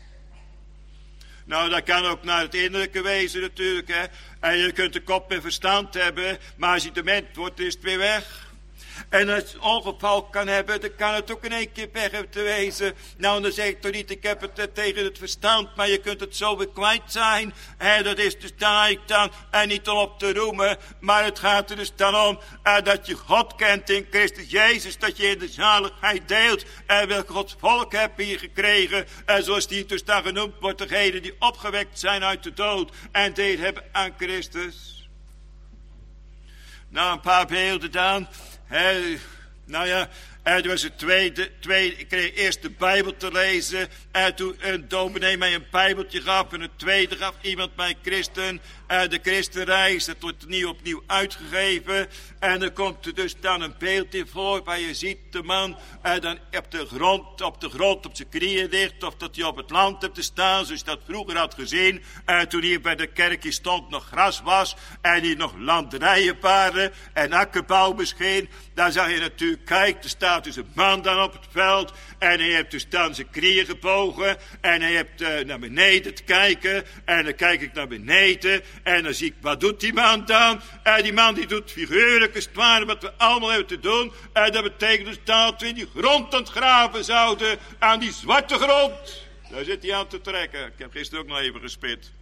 Nou, dat kan ook naar het innerlijke wezen natuurlijk, hè. En je kunt de kop met verstand hebben, maar als je dement wordt, is het weer weg. En als het een ongeval kan hebben, dan kan het ook in één keer weg hebben te wezen. Nou, dan zeg ik toch niet, ik heb het uh, tegen het verstand, maar je kunt het zo weer kwijt zijn. En dat is dus daar dan, en niet om op te roemen, maar het gaat er dus dan om uh, dat je God kent in Christus Jezus, dat je in de zaligheid deelt. En welk Gods volk heb je gekregen, en zoals die dus dan genoemd wordt, degenen die opgewekt zijn uit de dood en deel hebben aan Christus. Nou, een paar beelden dan. He, nou ja, en was het tweede, tweede, ik kreeg eerst de Bijbel te lezen en toen een dominee mij een Bijbeltje gaf en het tweede gaf iemand mij Christen, uh, de Christenreis, dat wordt nieuw opnieuw uitgegeven en dan komt er dus dan een beeld in voor waar je ziet de man uh, dan op de grond, op de grond op zijn knieën ligt of dat hij op het land hebt te staan zoals je dat vroeger had gezien, uh, toen hier bij de kerk hier stond nog gras was en hier nog landerijen waren en akkerbouw misschien, dan zag je natuurlijk, kijk, er staat dus een man dan op het veld en hij heeft dus dan zijn knieën gebogen en hij heeft uh, naar beneden te kijken en dan kijk ik naar beneden en dan zie ik, wat doet die man dan? En die man die doet figuurlijk als het ware wat we allemaal hebben te doen en dat betekent dus dat we in die grond aan het graven zouden, aan die zwarte grond. Daar zit hij aan te trekken. Ik heb gisteren ook nog even gespit.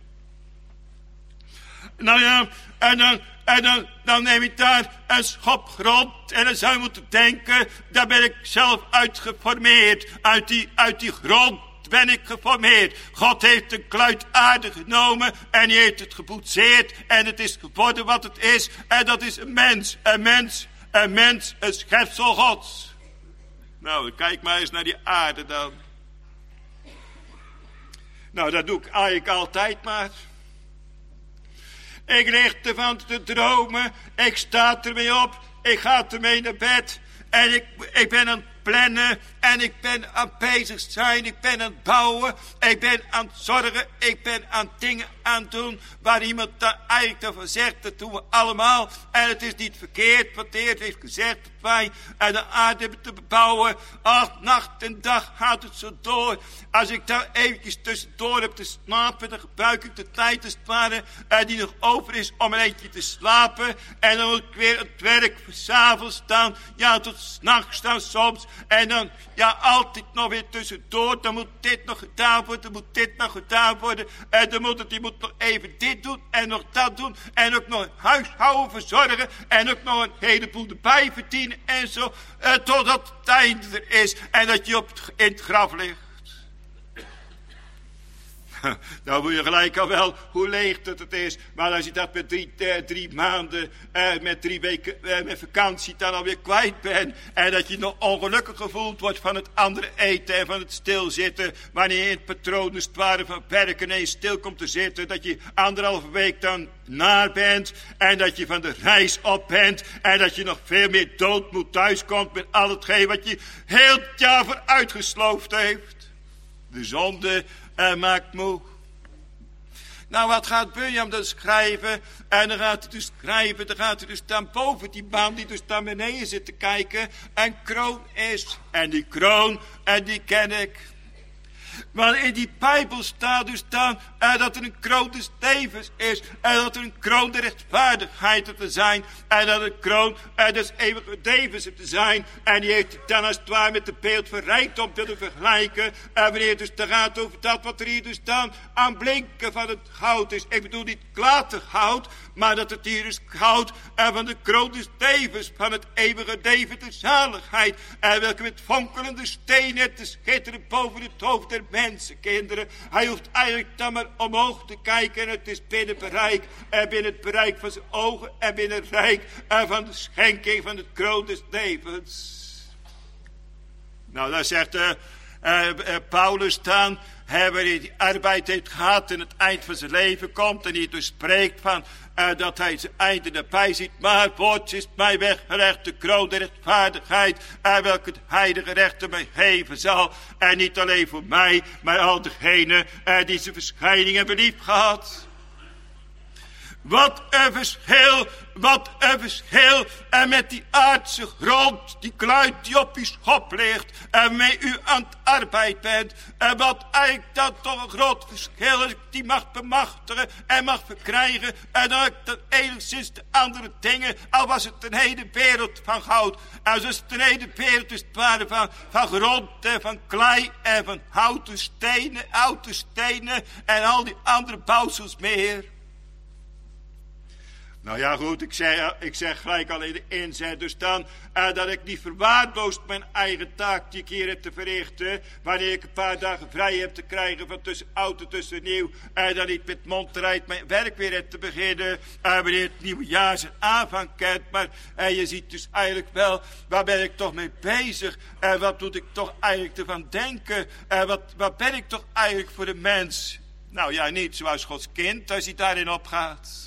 Nou ja, en dan, en dan, dan neem ik daar een schop grond en dan zou je moeten denken, daar ben ik zelf uit geformeerd. Uit die, uit die grond ben ik geformeerd. God heeft een kluit aarde genomen en hij heeft het geboetseerd en het is geworden wat het is. En dat is een mens, een mens, een mens, een schepsel Gods. Nou, kijk maar eens naar die aarde dan. Nou, dat doe ik eigenlijk altijd maar. Ik lig ervan te dromen. Ik sta ermee op. Ik ga ermee naar bed. En ik, ik ben aan het plannen. En ik ben aan het bezig zijn. Ik ben aan het bouwen. Ik ben aan het zorgen. Ik ben aan dingen aan het doen. Waar iemand daar eigenlijk van zegt. Dat doen we allemaal. En het is niet verkeerd. Want de Heer heeft gezegd dat wij aan de aarde hebben te bebouwen. Ach, nacht en dag gaat het zo door. Als ik daar eventjes tussendoor heb te slapen. Dan gebruik ik de tijd als het ware. En die nog over is om een eentje te slapen. En dan moet ik weer aan het werk. S'avonds staan. Ja, tot s'nachts staan soms. En dan, ja, altijd nog weer tussendoor. Dan moet dit nog gedaan worden. Dan moet dit nog gedaan worden. En dan moet het, die moet nog even dit doen. En nog dat doen. En ook nog huishouden verzorgen. En ook nog een heleboel erbij verdienen. En zo. Eh, totdat het einde er is. En dat je op het, in het graf ligt. Nou moet je gelijk al wel hoe leeg dat het is. Maar als je dat met drie, eh, drie maanden, eh, met drie weken eh, met vakantie dan alweer kwijt bent. En dat je nog ongelukkig gevoeld wordt van het andere eten en van het stilzitten. Wanneer je in het patroon dus het ware van werken ineens stil komt te zitten. Dat je anderhalve week dan naar bent. En dat je van de reis op bent. En dat je nog veel meer doodmoed thuiskomt met al hetgeen wat je heel het jaar vooruitgesloofd heeft. De zonde uh, maakt moe. Nou, wat gaat Bunjam dan schrijven? En dan gaat hij dus schrijven, dan gaat hij dus staan boven die man die dus daar beneden zit te kijken. En kroon is. En die kroon, en die ken ik. Want in die Bijbel staat dus dan uh, dat er een kroon des levens is. En dat er een kroon de rechtvaardigheid er te zijn. En dat een kroon uh, des eeuwige levens er te zijn. En die heeft dan als het ware met het beeld van rijkdom willen vergelijken. En uh, wanneer het dus dan gaat over dat wat er hier dus dan aan blinken van het goud is. Ik bedoel niet klatergoud. Maar dat het hier is goud uh, van de kroon des levens. Van het eeuwige leven de zaligheid. En uh, welke met fonkelende stenen te schitteren boven het hoofd der mensenkinderen. Hij hoeft eigenlijk dan maar omhoog te kijken en het is binnen bereik. En binnen het bereik van zijn ogen en binnen het rijk en van de schenking van het kroon des levens. Nou, daar zegt uh, uh, uh, Paulus dan, uh, wanneer die arbeid heeft gehad en het eind van zijn leven komt en hij dus spreekt van Uh, dat hij zijn einde erbij ziet. Maar wordt is mij weggelegd de kroon der rechtvaardigheid. En welke het heilige rechter mij geven zal. En niet alleen voor mij, maar al degenen uh, die zijn verschijning hebben lief gehad. Wat een verschil, wat een verschil. En met die aardse grond, die kluit die op uw schop ligt. En mee u aan het arbeid bent. En wat eigenlijk dan toch een groot verschil is. Die mag bemachtigen en mag verkrijgen. En dan heb ik dan enigszins de andere dingen. Al was het een hele wereld van goud. En als het een hele wereld is het ware van, van grond en van klei. En van houten stenen, houten stenen. En al die andere bouwsels meer. Nou ja, goed, ik zeg, ik zeg gelijk al in de inzet dus dan uh, dat ik niet verwaarloosd mijn eigen taak die ik hier heb te verrichten. Wanneer ik een paar dagen vrij heb te krijgen van tussen oud en tussen nieuw. En uh, dan niet met mondrijd mijn werk weer heb te beginnen. Uh, wanneer het nieuwe jaar zijn aanvang kent. Maar uh, je ziet dus eigenlijk wel, waar ben ik toch mee bezig? En uh, wat moet ik toch eigenlijk ervan denken? En uh, wat, wat ben ik toch eigenlijk voor de mens? Nou ja, niet zoals Gods kind als hij daarin opgaat.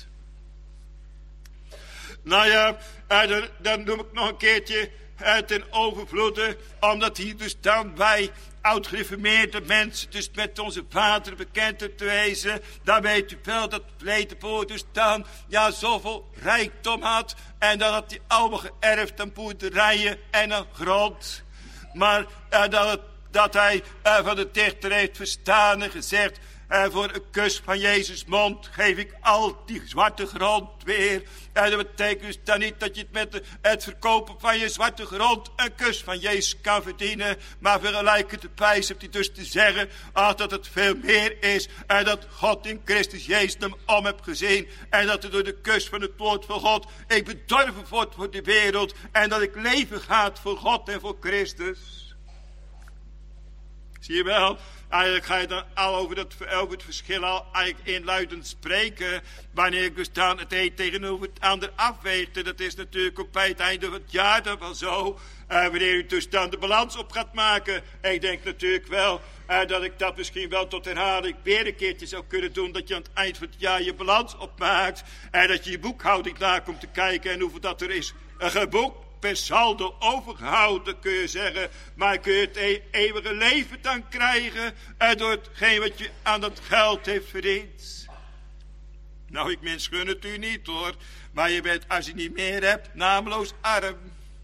Nou ja, dan, dan noem ik nog een keertje uh, ten overvloede, omdat hier dus dan wij oud-gereformeerde mensen, dus met onze vader bekend te wezen, dan weet u wel dat Ledenpoort dus dan, ja, zoveel rijkdom had, en dan had hij allemaal geërfd aan boerderijen en aan grond, maar uh, dat, het, dat hij uh, van de dichter heeft verstaan en gezegd, en voor een kus van Jezus' mond geef ik al die zwarte grond weer. En dat betekent dus dan niet dat je het met de, het verkopen van je zwarte grond een kus van Jezus kan verdienen. Maar vergelijkerwijs heeft hij dus te zeggen, ach, dat het veel meer is. En dat God in Christus Jezus hem om heeft gezien. En dat er door de kus van het woord van God ik bedorven word voor de wereld. En dat ik leven gaat voor God en voor Christus. Zie je wel? Eigenlijk ga je dan al over, dat, over het verschil al eigenlijk inluidend spreken. Wanneer ik dus dan het een tegenover het ander afweegt. En dat is natuurlijk ook bij het einde van het jaar dan wel zo. Uh, wanneer u dus dan de balans op gaat maken. En ik denk natuurlijk wel uh, dat ik dat misschien wel tot herhaling weer een keertje zou kunnen doen. Dat je aan het eind van het jaar je balans opmaakt. En dat je je boekhouding nakomt te kijken en hoeveel dat er is uh, geboekt. Per saldo overgehouden kun je zeggen. Maar kun je het e eeuwige leven dan krijgen. Uh, door hetgeen wat je aan dat geld heeft verdiend. Nou, ik misgun het u niet hoor. Maar je bent, als je niet meer hebt, nameloos arm.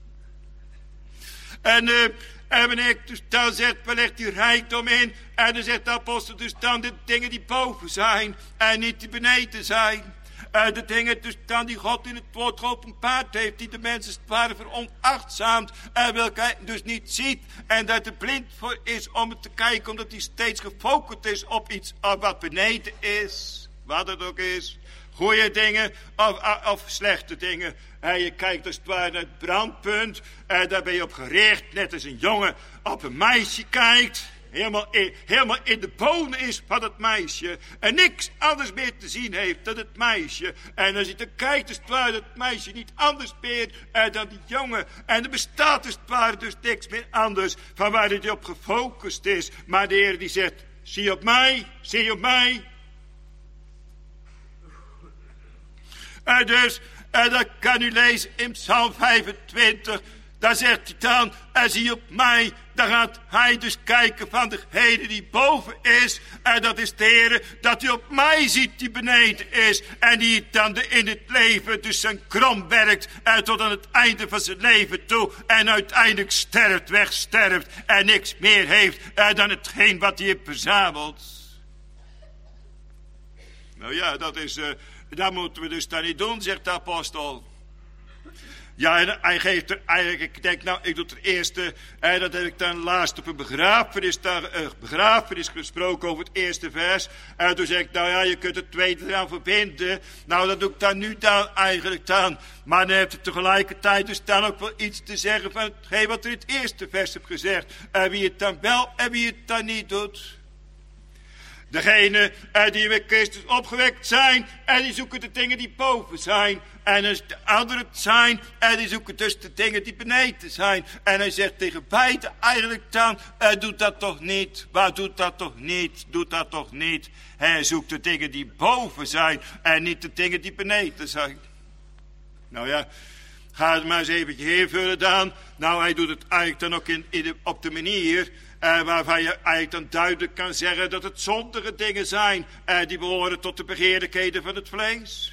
En, uh, en wanneer ik dus dan zegt, waar legt die rijkdom in? En dan zegt de apostel dus dan de dingen die boven zijn. En niet die beneden zijn. Uh, de dingen dus dan die God in het woord geopenbaard heeft. Die de mensen waren veronachtzaamd. En welke hij dus niet ziet. En dat er blind voor is om het te kijken. Omdat hij steeds gefocust is op iets wat beneden is. Wat het ook is. Goeie dingen of, of slechte dingen. En je kijkt als het ware naar het brandpunt. En daar ben je op gericht. Net als een jongen op een meisje kijkt. Helemaal in, helemaal in de bonen is van het meisje. En niks anders meer te zien heeft dan het meisje. En als je dan kijkt, is het ware dat het meisje niet anders meer eh, dan die jongen. En er bestaat als het ware dus niks meer anders van waar hij op gefocust is. Maar de Heer die zegt, zie op mij, zie op mij. En dus, en dat kan u lezen in Psalm vijfentwintig. Daar zegt hij dan, en zie op mij. Dan gaat hij dus kijken van degene die boven is. En dat is de Heer, dat hij op mij ziet die beneden is. En die het dan in het leven dus zijn krom werkt. En tot aan het einde van zijn leven toe. En uiteindelijk sterft, wegsterft. En niks meer heeft eh, dan hetgeen wat hij heeft verzameld. Nou ja, dat is, uh, dat moeten we dus dan niet doen, zegt de apostel. Ja, en hij geeft er eigenlijk, ik denk nou, ik doe het eerste, en dat heb ik dan laatst op een begrafenis, daar, uh, begrafenis gesproken over het eerste vers. En toen zeg ik, nou ja, je kunt het tweede eraan verbinden. Nou, dat doe ik dan nu dan eigenlijk dan. Maar dan heeft het tegelijkertijd dus dan ook wel iets te zeggen van hetgeen wat er in het eerste vers heb gezegd. En wie het dan wel en wie het dan niet doet. Degene uh, die met Christus opgewekt zijn. En die zoeken de dingen die boven zijn. En als de anderen het zijn. En die zoeken dus de dingen die beneden zijn. En hij zegt tegen beide eigenlijk dan. Uh, doet dat toch niet. Maar doet dat toch niet. Doet dat toch niet. Hij zoekt de dingen die boven zijn. En niet de dingen die beneden zijn. Nou ja. Ga het maar eens eventjes invullen dan. Nou, hij doet het eigenlijk dan ook in, in de, op de manier. Uh, waarvan je eigenlijk dan duidelijk kan zeggen dat het zondige dingen zijn. Uh, die behoren tot de begeerlijkheden van het vlees.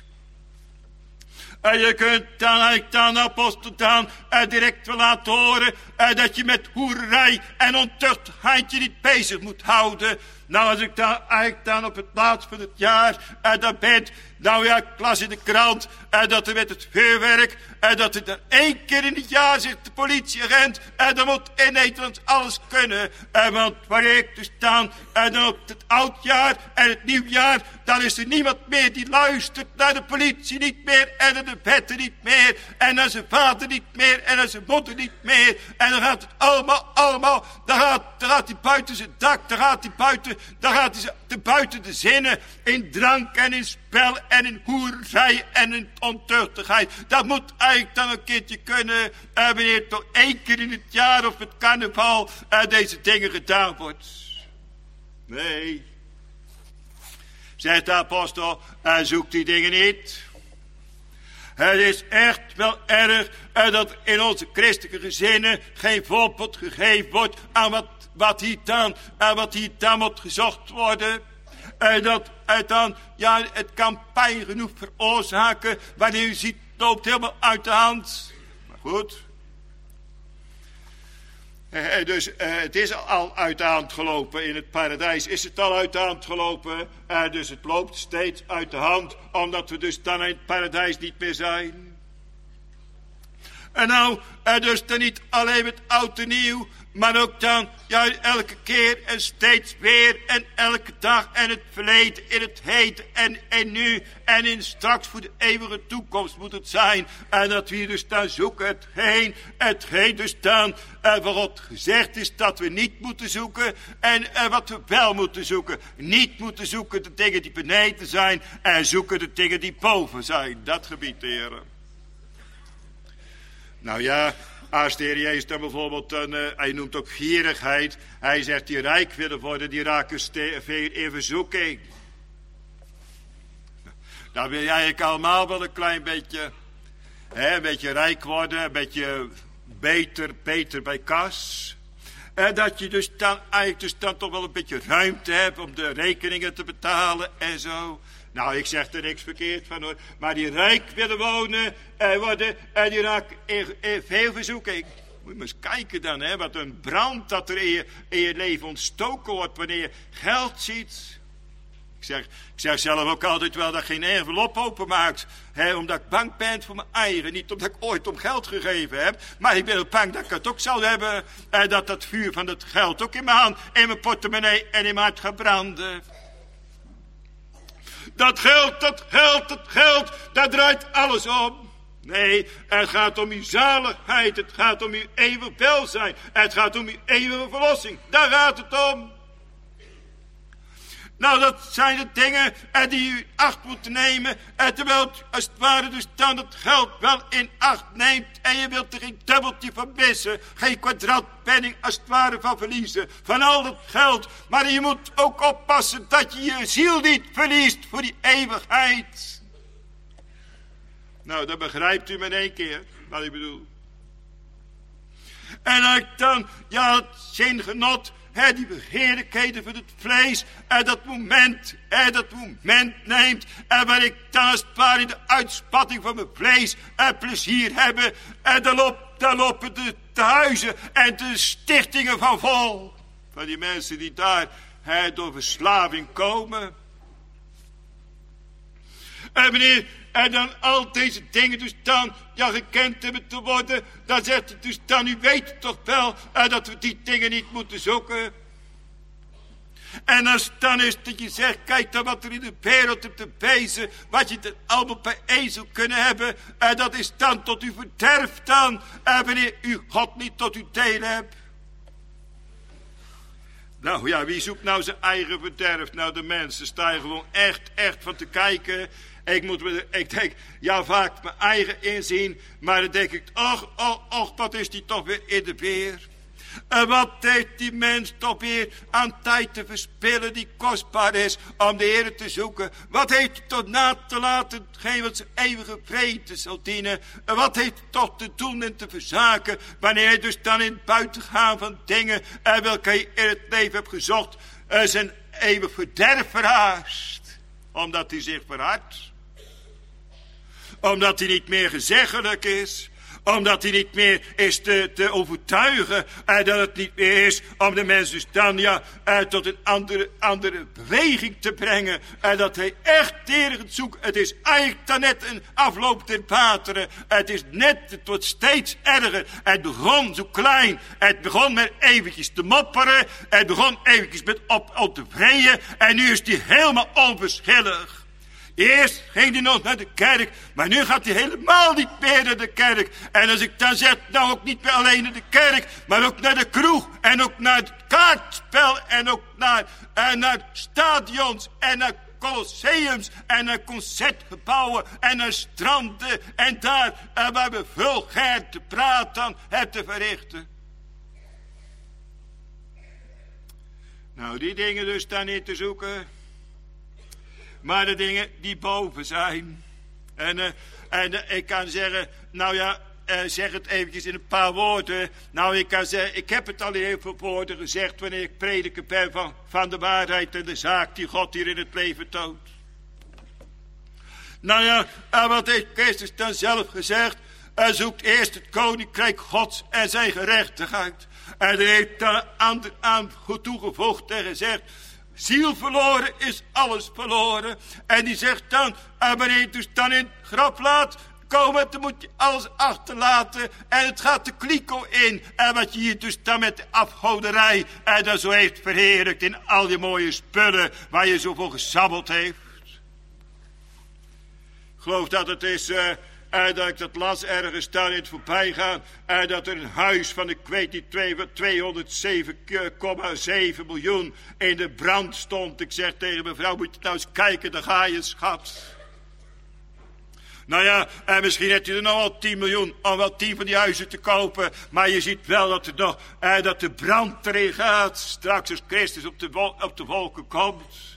En je kunt dan eigenlijk dan, apostel dan, uh, direct wel laten horen. Uh, dat je met hoerij en ontuchtigheid je niet bezig moet houden. Nou, als ik dan eigenlijk dan op het laatst van het jaar uh, dan ben. Nou ja, ik las in de krant uh, dat er met het vuurwerk. Uh, dat er dan één keer in het jaar zit de politieagent. En uh, dan moet in Nederland alles kunnen. Uh, want wanneer ik dus dan, uh, dan op het oudjaar en het nieuwjaar. Dan is er niemand meer die luistert naar de politie niet meer. En naar de wetten niet meer. En naar zijn vader niet meer. En naar zijn moeder niet meer. En dan gaat het allemaal, allemaal. Dan gaat, dan gaat hij buiten zijn dak. Dan gaat hij buiten. Dan gaat hij te buiten de zinnen. In drank en in spel en in hoerij en in ontuchtigheid. Dat moet eigenlijk dan een keertje kunnen. Uh, wanneer toch één keer in het jaar of het carnaval uh, deze dingen gedaan wordt. Nee. Zegt de apostel, uh, zoek die dingen niet. Het is echt wel erg uh, dat in onze christelijke gezinnen geen voorbeeld gegeven wordt aan wat, wat hier dan, uh, wat hier dan moet gezocht worden. En dat het dan, ja, het kan pijn genoeg veroorzaken wanneer u ziet, het loopt helemaal uit de hand. Maar goed. Uh, dus uh, het is al uit de hand gelopen in het paradijs. Is het al uit de hand gelopen? Uh, dus het loopt steeds uit de hand. Omdat we dus dan in het paradijs niet meer zijn. En nou, uh, dus dan niet alleen met oud en nieuw. Maar ook dan, ja, elke keer en steeds weer en elke dag en het verleden, in het heden en, en nu en in straks voor de eeuwige toekomst moet het zijn. En dat we hier dus dan zoeken hetgeen, hetgeen dus dan uh, wat God gezegd is dat we niet moeten zoeken en uh, wat we wel moeten zoeken. Niet moeten zoeken de dingen die beneden zijn en zoeken de dingen die boven zijn. Dat gebied, heren. Nou ja, als de Heer Jezus dan bijvoorbeeld, dan, uh, hij noemt ook gierigheid. Hij zegt die rijk willen worden, die raken veel in verzoeking. Dan wil jij eigenlijk allemaal wel een klein beetje, hè, een beetje rijk worden, een beetje beter, beter bij kas. En dat je dus dan eigenlijk dus dan toch wel een beetje ruimte hebt om de rekeningen te betalen en zo. Nou, ik zeg er niks verkeerd van hoor. Maar die rijk willen wonen en worden en die raken in, in veel verzoeking. Moet je maar eens kijken dan, hè, wat een brand dat er in je, in je leven ontstoken wordt wanneer je geld ziet. Ik zeg, ik zeg zelf ook altijd wel dat ik geen envelop openmaakt. Hè, omdat ik bang ben voor mijn eigen. Niet omdat ik ooit om geld gegeven heb. Maar ik ben ook bang dat ik het ook zal hebben. En dat dat vuur van het geld ook in mijn hand, in mijn portemonnee en in mijn hart gaat branden. Dat geld, dat geld, dat geld, daar draait alles om. Nee, het gaat om uw zaligheid. Het gaat om uw eeuwig welzijn. Het gaat om uw eeuwige verlossing. Daar gaat het om. Nou, dat zijn de dingen eh, die u acht moet nemen. Eh, terwijl als het ware dus dan het geld wel in acht neemt. En je wilt er geen dubbeltje van missen. Geen kwadraatpenning als het ware van verliezen. Van al dat geld. Maar je moet ook oppassen dat je je ziel niet verliest voor die eeuwigheid. Nou, dat begrijpt u me in één keer wat ik bedoel. En als ik dan, ja, het zingenot... He, die begeerlijkheden van het vlees. En dat moment. En dat moment neemt. En waar ik dan als het ware in de uitspatting van mijn vlees. En plezier hebben. En dan, lop, dan lopen de tehuizen. En de stichtingen van vol. Van die mensen die daar he, door verslaving komen. En meneer. En dan al deze dingen dus dan, ja, gekend hebben te worden. Dan zegt het dus dan, u weet toch wel uh, dat we die dingen niet moeten zoeken. En als het dan is dat je zegt, kijk dan wat er in de wereld op te bezen. Wat je er allemaal bij ezel kunnen hebben. En uh, dat is dan tot uw verderf dan. Uh, wanneer u God niet tot uw deel hebt. Nou ja, wie zoekt nou zijn eigen verderf? Nou, de mensen staan gewoon echt, echt van te kijken. Ik moet me, ik denk, ja, vaak mijn eigen inzien. Maar dan denk ik, och, och, och, wat is die toch weer in de weer. En wat heeft die mens toch weer aan tijd te verspillen die kostbaar is om de Heer te zoeken. Wat heeft hij tot na te laten, hetgeen wat zijn eeuwige vrede zal dienen. En wat heeft hij toch te doen en te verzaken, wanneer hij dus dan in het buitengaan van dingen, en welke hij in het leven heeft gezocht, zijn eeuwig verderf verhaast. Omdat hij zich verhardt. Omdat hij niet meer gezeggelijk is. Omdat hij niet meer is te, te overtuigen. En dat het niet meer is om de mens dus dan ja, uh, tot een andere, andere beweging te brengen. En dat hij echt tegen het zoeken. Het is eigenlijk dan net een afloop ten wateren. Het is net, het wordt steeds erger. Het begon zo klein. Het begon met eventjes te mopperen. Het begon eventjes met op, op te vreien. En nu is hij helemaal onverschillig. Eerst ging hij nog naar de kerk, maar nu gaat hij helemaal niet meer naar de kerk. En als ik dan zeg, nou ook niet meer alleen naar de kerk, maar ook naar de kroeg. En ook naar het kaartspel en ook naar, en naar stadions en naar colosseums en naar concertgebouwen en naar stranden. En daar en waar we vulgair te praten hebben te verrichten. Nou, die dingen dus daar niet te zoeken. Maar de dingen die boven zijn. En, uh, en uh, ik kan zeggen, nou ja, uh, zeg het eventjes in een paar woorden. Nou, ik kan zeggen, ik heb het al in heel veel woorden gezegd wanneer ik prediker ben van, van de waarheid en de zaak die God hier in het leven toont. Nou ja, en wat heeft Christus dan zelf gezegd? Hij zoekt eerst het koninkrijk Gods en zijn gerechtigheid. En hij heeft daar aan, aan toegevoegd en gezegd, ziel verloren is alles verloren. En die zegt dan, en wanneer je dus dan in het graf laat, komen, dan moet je alles achterlaten. En het gaat de kliko in. En wat je hier dus dan met de afgoderij en dat zo heeft verheerlijkt in al die mooie spullen waar je zoveel gesabbeld heeft. Ik geloof dat het is... Uh, En dat ik dat las ergens staan in het voorbijgaan. En dat er een huis van, ik weet niet, tweehonderdzeven komma zeven miljoen in de brand stond. Ik zeg tegen mevrouw, moet je nou eens kijken, daar ga je, schat. Nou ja, en misschien heeft hij er nog wel tien miljoen om wel tien van die huizen te kopen. Maar je ziet wel dat er nog, eh, dat de brand erin gaat. Straks als Christus op de, wol, op de wolken komt.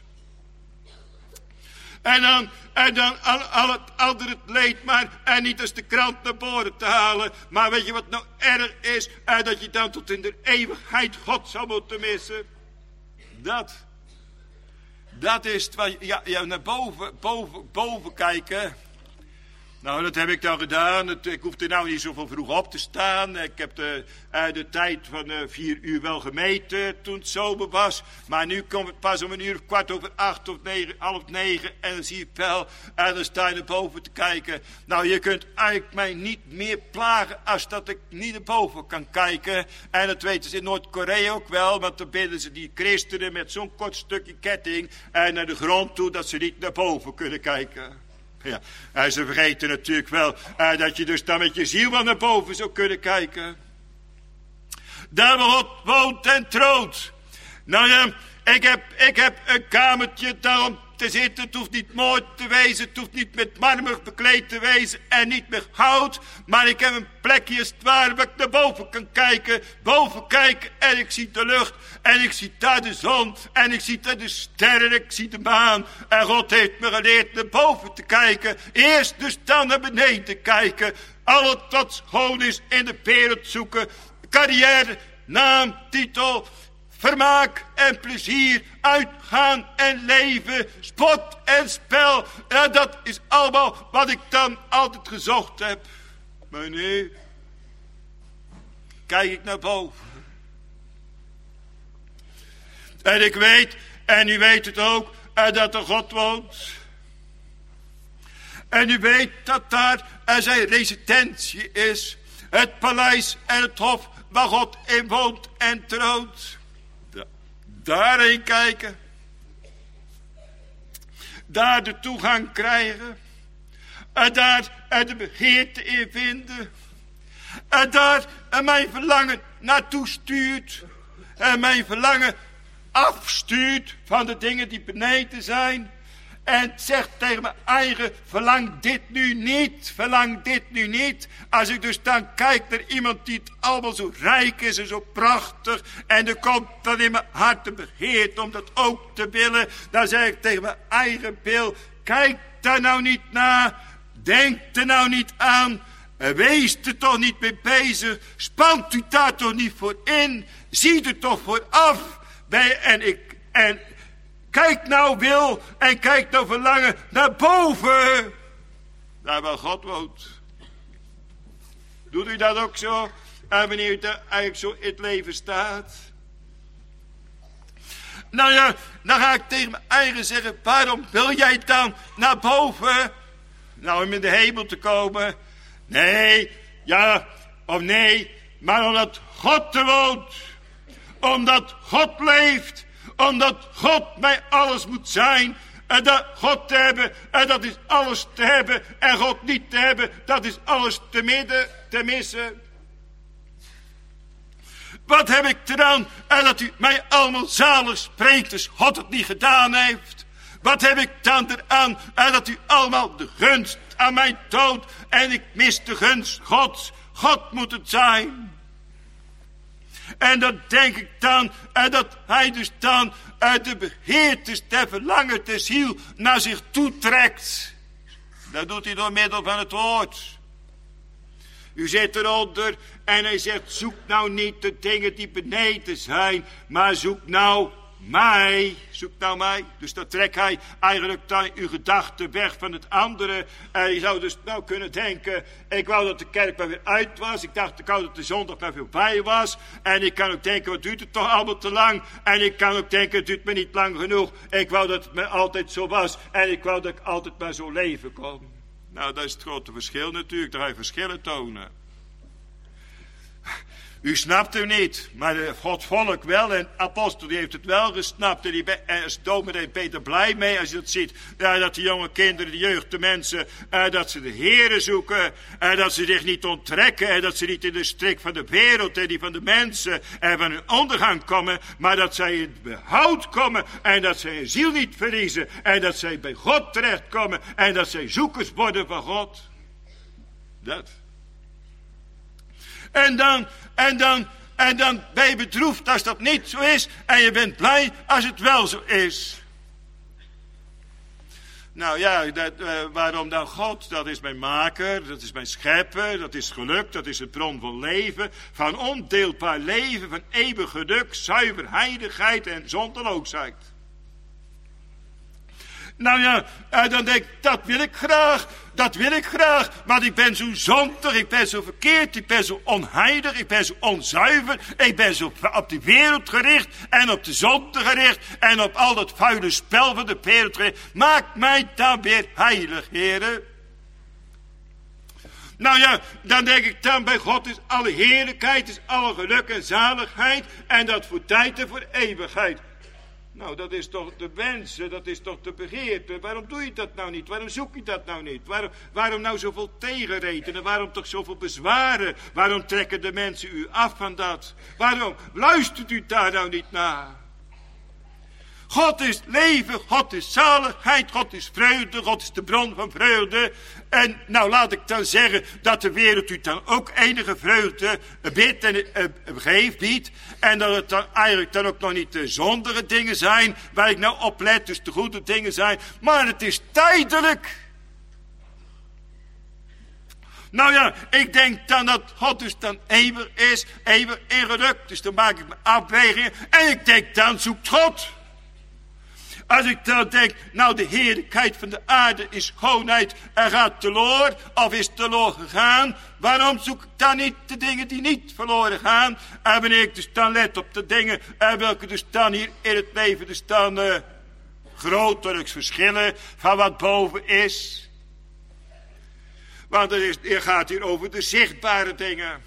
En dan, en dan al, al het andere leed maar, en niet als de krant naar boven te halen. Maar weet je wat nou erg is? En dat je dan tot in de eeuwigheid God zou moeten missen. Dat, dat is het wat, ja, ja naar boven, boven, boven kijken. Nou, dat heb ik dan gedaan. Het, ik hoefde nou niet zoveel vroeg op te staan. Ik heb de, uh, de tijd van uh, vier uur wel gemeten toen het zomer was. Maar nu komt het pas om een uur of kwart over acht of negen, half negen. En dan zie je wel, en dan sta je naar boven te kijken. Nou, je kunt eigenlijk mij niet meer plagen als dat ik niet naar boven kan kijken. En dat weten ze in Noord-Korea ook wel. Want dan binden ze die christenen met zo'n kort stukje ketting en naar de grond toe dat ze niet naar boven kunnen kijken. Ja, en ze vergeten natuurlijk wel uh, dat je dus dan met je ziel wel naar boven zou kunnen kijken. Daar waar God woont en troont. Nou ja, ik heb, ik heb een kamertje daarom te zitten. Het hoeft niet mooi te wezen, het hoeft niet met marmer bekleed te wezen en niet met hout. Maar ik heb een plekje als het ware waar ik naar boven kan kijken. Boven kijken en ik zie de lucht en ik zie daar de zon en ik zie daar de sterren, ik zie de maan. En God heeft me geleerd naar boven te kijken. Eerst dus dan naar beneden kijken. Al het wat schoon is in de wereld zoeken. Carrière, naam, titel, vermaak en plezier, uitgaan en leven, sport en spel. Ja, dat is allemaal wat ik dan altijd gezocht heb. Maar nu kijk ik naar boven. En ik weet, en u weet het ook, dat er God woont. En u weet dat daar zijn residentie is. Het paleis en het hof waar God in woont en troont. Daarheen kijken. Daar de toegang krijgen. En daar de begeerte in vinden. En daar mijn verlangen naartoe stuurt. En mijn verlangen afstuurt van de dingen die beneden zijn. En zegt tegen mijn eigen, verlang dit nu niet, verlang dit nu niet. Als ik dus dan kijk naar iemand die het allemaal zo rijk is en zo prachtig. En er komt dan in mijn hart de begeerte om dat ook te willen. Dan zeg ik tegen mijn eigen wil, kijk daar nou niet naar. Denk er nou niet aan. Wees er toch niet mee bezig. Spant u daar toch niet voor in. Zie er toch voor af. En ik... En, kijk nou wil en kijk nou verlangen naar boven. Daar waar God woont. Doet u dat ook zo? En wanneer u daar eigenlijk zo in het leven staat. Nou ja, dan ga ik tegen mijn eigen zeggen. Waarom wil jij dan naar boven? Nou, om in de hemel te komen. Nee, ja of nee. Maar omdat God er woont. Omdat God leeft. Omdat God mij alles moet zijn. En dat God te hebben. En dat is alles te hebben. En God niet te hebben. Dat is alles te midden, te missen. Wat heb ik gedaan? En dat u mij allemaal zalig spreekt. Dus God het niet gedaan heeft. Wat heb ik dan eraan? En dat u allemaal de gunst aan mij toont. En ik mis de gunst Gods. God moet het zijn. En dat denk ik dan, en dat hij dus dan uit de begeertes der verlangen der ziel naar zich toe trekt. Dat doet hij door middel van het woord. U zit eronder en hij zegt, zoek nou niet de dingen die beneden zijn, maar zoek nou mij. Zoek nou mij. Dus dan trekt hij eigenlijk dan uw gedachten weg van het andere. En je zou dus nou kunnen denken, ik wou dat de kerk maar weer uit was. Ik dacht, ik wou dat de zondag maar voorbij was. En ik kan ook denken, wat duurt het toch allemaal te lang? En ik kan ook denken, het duurt me niet lang genoeg. Ik wou dat het me altijd zo was. En ik wou dat ik altijd maar zo leven kon. Nou, dat is het grote verschil natuurlijk. Daar ga je verschillen tonen. U snapt hem niet, maar Gods volk wel. En apostel die heeft het wel gesnapt. En die is dominee Peter blij mee als je dat ziet. Ja, dat de jonge kinderen, de jeugd, de mensen, uh, dat ze de Here zoeken. En uh, dat ze zich niet onttrekken. En dat ze niet in de strik van de wereld en die van de mensen en van hun ondergang komen. Maar dat zij in behoud komen. En dat zij hun ziel niet verliezen. En dat zij bij God terechtkomen. En dat zij zoekers worden van God. Dat. En dan, en dan, en dan ben je bedroefd als dat niet zo is. En je bent blij als het wel zo is. Nou ja, dat, uh, waarom dan God? Dat is mijn maker, dat is mijn schepper, dat is geluk, dat is het bron van leven. Van ondeelbaar leven, van eeuwig geluk, zuiver heiligheid en zonderloosheid. Nou ja, dan denk ik, dat wil ik graag, dat wil ik graag. Want ik ben zo zondig, ik ben zo verkeerd, ik ben zo onheilig, ik ben zo onzuiver. Ik ben zo op de wereld gericht en op de zonde gericht en op al dat vuile spel van de wereld gericht. Maak mij dan weer heilig, heren. Nou ja, dan denk ik dan bij God is alle heerlijkheid, is alle geluk en zaligheid. En dat voor tijd en voor eeuwigheid. Nou, dat is toch de wensen, dat is toch de begeerte. Waarom doe je dat nou niet? Waarom zoek je dat nou niet? Waarom, waarom nou zoveel tegenredenen? Waarom toch zoveel bezwaren? Waarom trekken de mensen u af van dat? Waarom luistert u daar nou niet naar? God is leven, God is zaligheid, God is vreugde, God is de bron van vreugde. En nou laat ik dan zeggen dat de wereld u dan ook enige vreugde bidt en uh, geeft, biedt. En dat het dan eigenlijk dan ook nog niet de zondige dingen zijn waar ik nou op let, dus de goede dingen zijn. Maar het is tijdelijk. Nou ja, ik denk dan dat God dus dan eeuwig is, eeuwig in geluk. Dus dan maak ik mijn afwegingen en ik denk dan zoekt God. Als ik dan denk, nou de heerlijkheid van de aarde is schoonheid en gaat teloor, of is teloor gegaan, waarom zoek ik dan niet de dingen die niet verloren gaan? En wanneer ik dus dan let op de dingen, en welke dus dan hier in het leven dus dan uh, grotelijks verschillen van wat boven is. Want het, is, het gaat hier over de zichtbare dingen,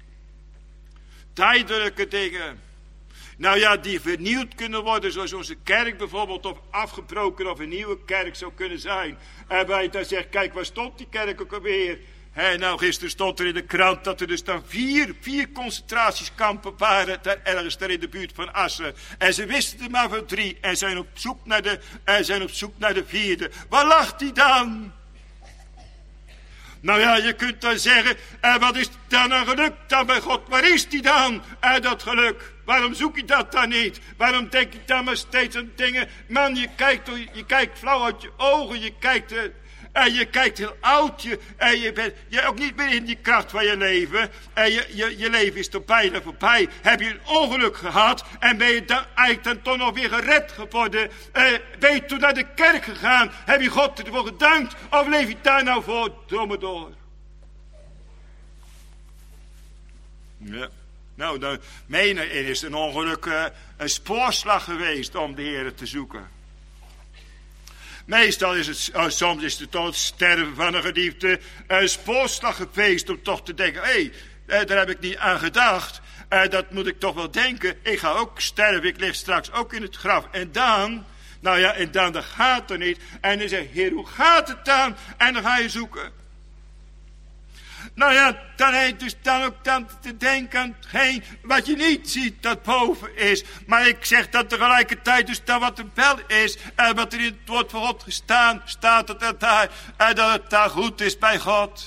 tijdelijke dingen. Nou ja, die vernieuwd kunnen worden, zoals onze kerk bijvoorbeeld, of afgebroken of een nieuwe kerk zou kunnen zijn. En waar je dan zegt, kijk, waar stond die kerk ook alweer? He, nou, gisteren stond er in de krant dat er dus dan vier, vier concentratiekampen waren, daar ergens daar in de buurt van Assen. En ze wisten er maar van drie en zijn op zoek naar de, en zijn op zoek naar de vierde. Waar lag die dan? Nou ja, je kunt dan zeggen, en wat is dan een geluk dan bij God? Waar is die dan? En dat geluk. Waarom zoek je dat dan niet? Waarom denk je dan maar steeds aan dingen? Man, je kijkt, je kijkt flauw uit je ogen, je kijkt, uh, en je kijkt heel oud, je, en je bent je ook niet meer in die kracht van je leven. En je, je, je leven is toch bijna voorbij. Heb je een ongeluk gehad en ben je dan eigenlijk dan toch nog weer gered geworden? Uh, ben je toen naar de kerk gegaan? Heb je God ervoor gedankt? Of leef je daar nou voor domme door? Ja. Nou, dan menen is een ongeluk uh, een spoorslag geweest om de Heer te zoeken. Meestal is het, uh, soms is het toch het sterven van een geliefde een spoorslag geweest om toch te denken, hé, hey, uh, daar heb ik niet aan gedacht. Uh, dat moet ik toch wel denken. Ik ga ook sterven, ik lig straks ook in het graf. En dan, nou ja, en dan, dat gaat er niet. En dan zeg je, Heer, hoe gaat het dan? En dan ga je zoeken. Nou ja, dan heb je dus dan ook dan te denken aan hetgeen wat je niet ziet dat boven is. Maar ik zeg dat tegelijkertijd dus dan wat er wel is. En wat er in het woord van God gestaan staat dat het daar, en dat het daar goed is bij God.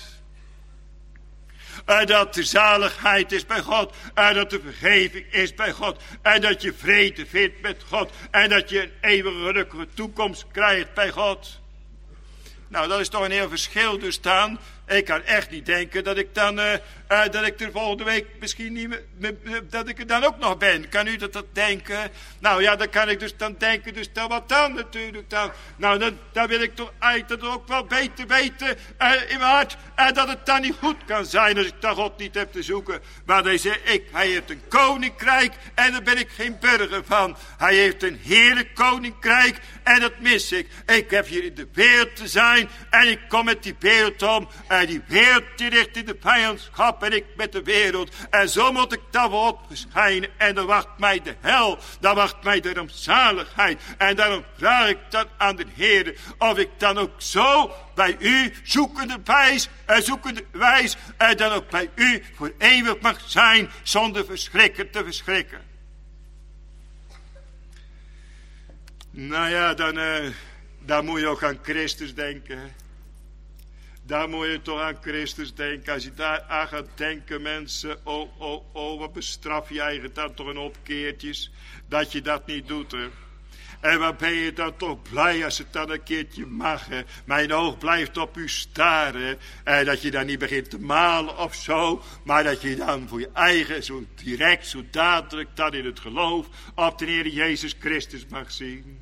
En dat de zaligheid is bij God. En dat de vergeving is bij God. En dat je vrede vindt met God. En dat je een eeuwige gelukkige toekomst krijgt bij God. Nou, dat is toch een heel verschil dus dan ik kan echt niet denken dat ik dan, uh, uh, dat ik er volgende week misschien niet meer, me, me, dat ik er dan ook nog ben. Kan u dat, dat denken? Nou ja, dan kan ik dus dan denken, dus dan wat dan natuurlijk dan. Nou, dan, dan wil ik toch eigenlijk dat ook wel beter weten uh, in mijn hart, uh, dat het dan niet goed kan zijn als ik dan God niet heb te zoeken. Maar hij zegt, ik, hij heeft een koninkrijk en daar ben ik geen burger van. Hij heeft een heerlijk koninkrijk en dat mis ik. Ik heb hier in de wereld te zijn en ik kom met die wereld om. En die wereld die ligt in de vijandschap en ik met de wereld. En zo moet ik dan voor God verschijnen. En dan wacht mij de hel. Dan wacht mij de rampzaligheid. En daarom vraag ik dan aan de Heer of ik dan ook zo bij u zoekende wijs en zoekende wijs en dan ook bij u voor eeuwig mag zijn zonder verschrikken te verschrikken. Nou ja, dan, uh, dan moet je ook aan Christus denken. Daar moet je toch aan Christus denken. Als je daar aan gaat denken, mensen. Oh, oh, oh, wat bestraf je eigen dan toch een opkeertjes. Dat je dat niet doet, hè. En wat ben je dan toch blij als het dan een keertje mag, hè. Mijn oog blijft op u staren. En dat je dan niet begint te malen of zo. Maar dat je dan voor je eigen, zo direct, zo dadelijk, dan in het geloof op de Heer Jezus Christus mag zien.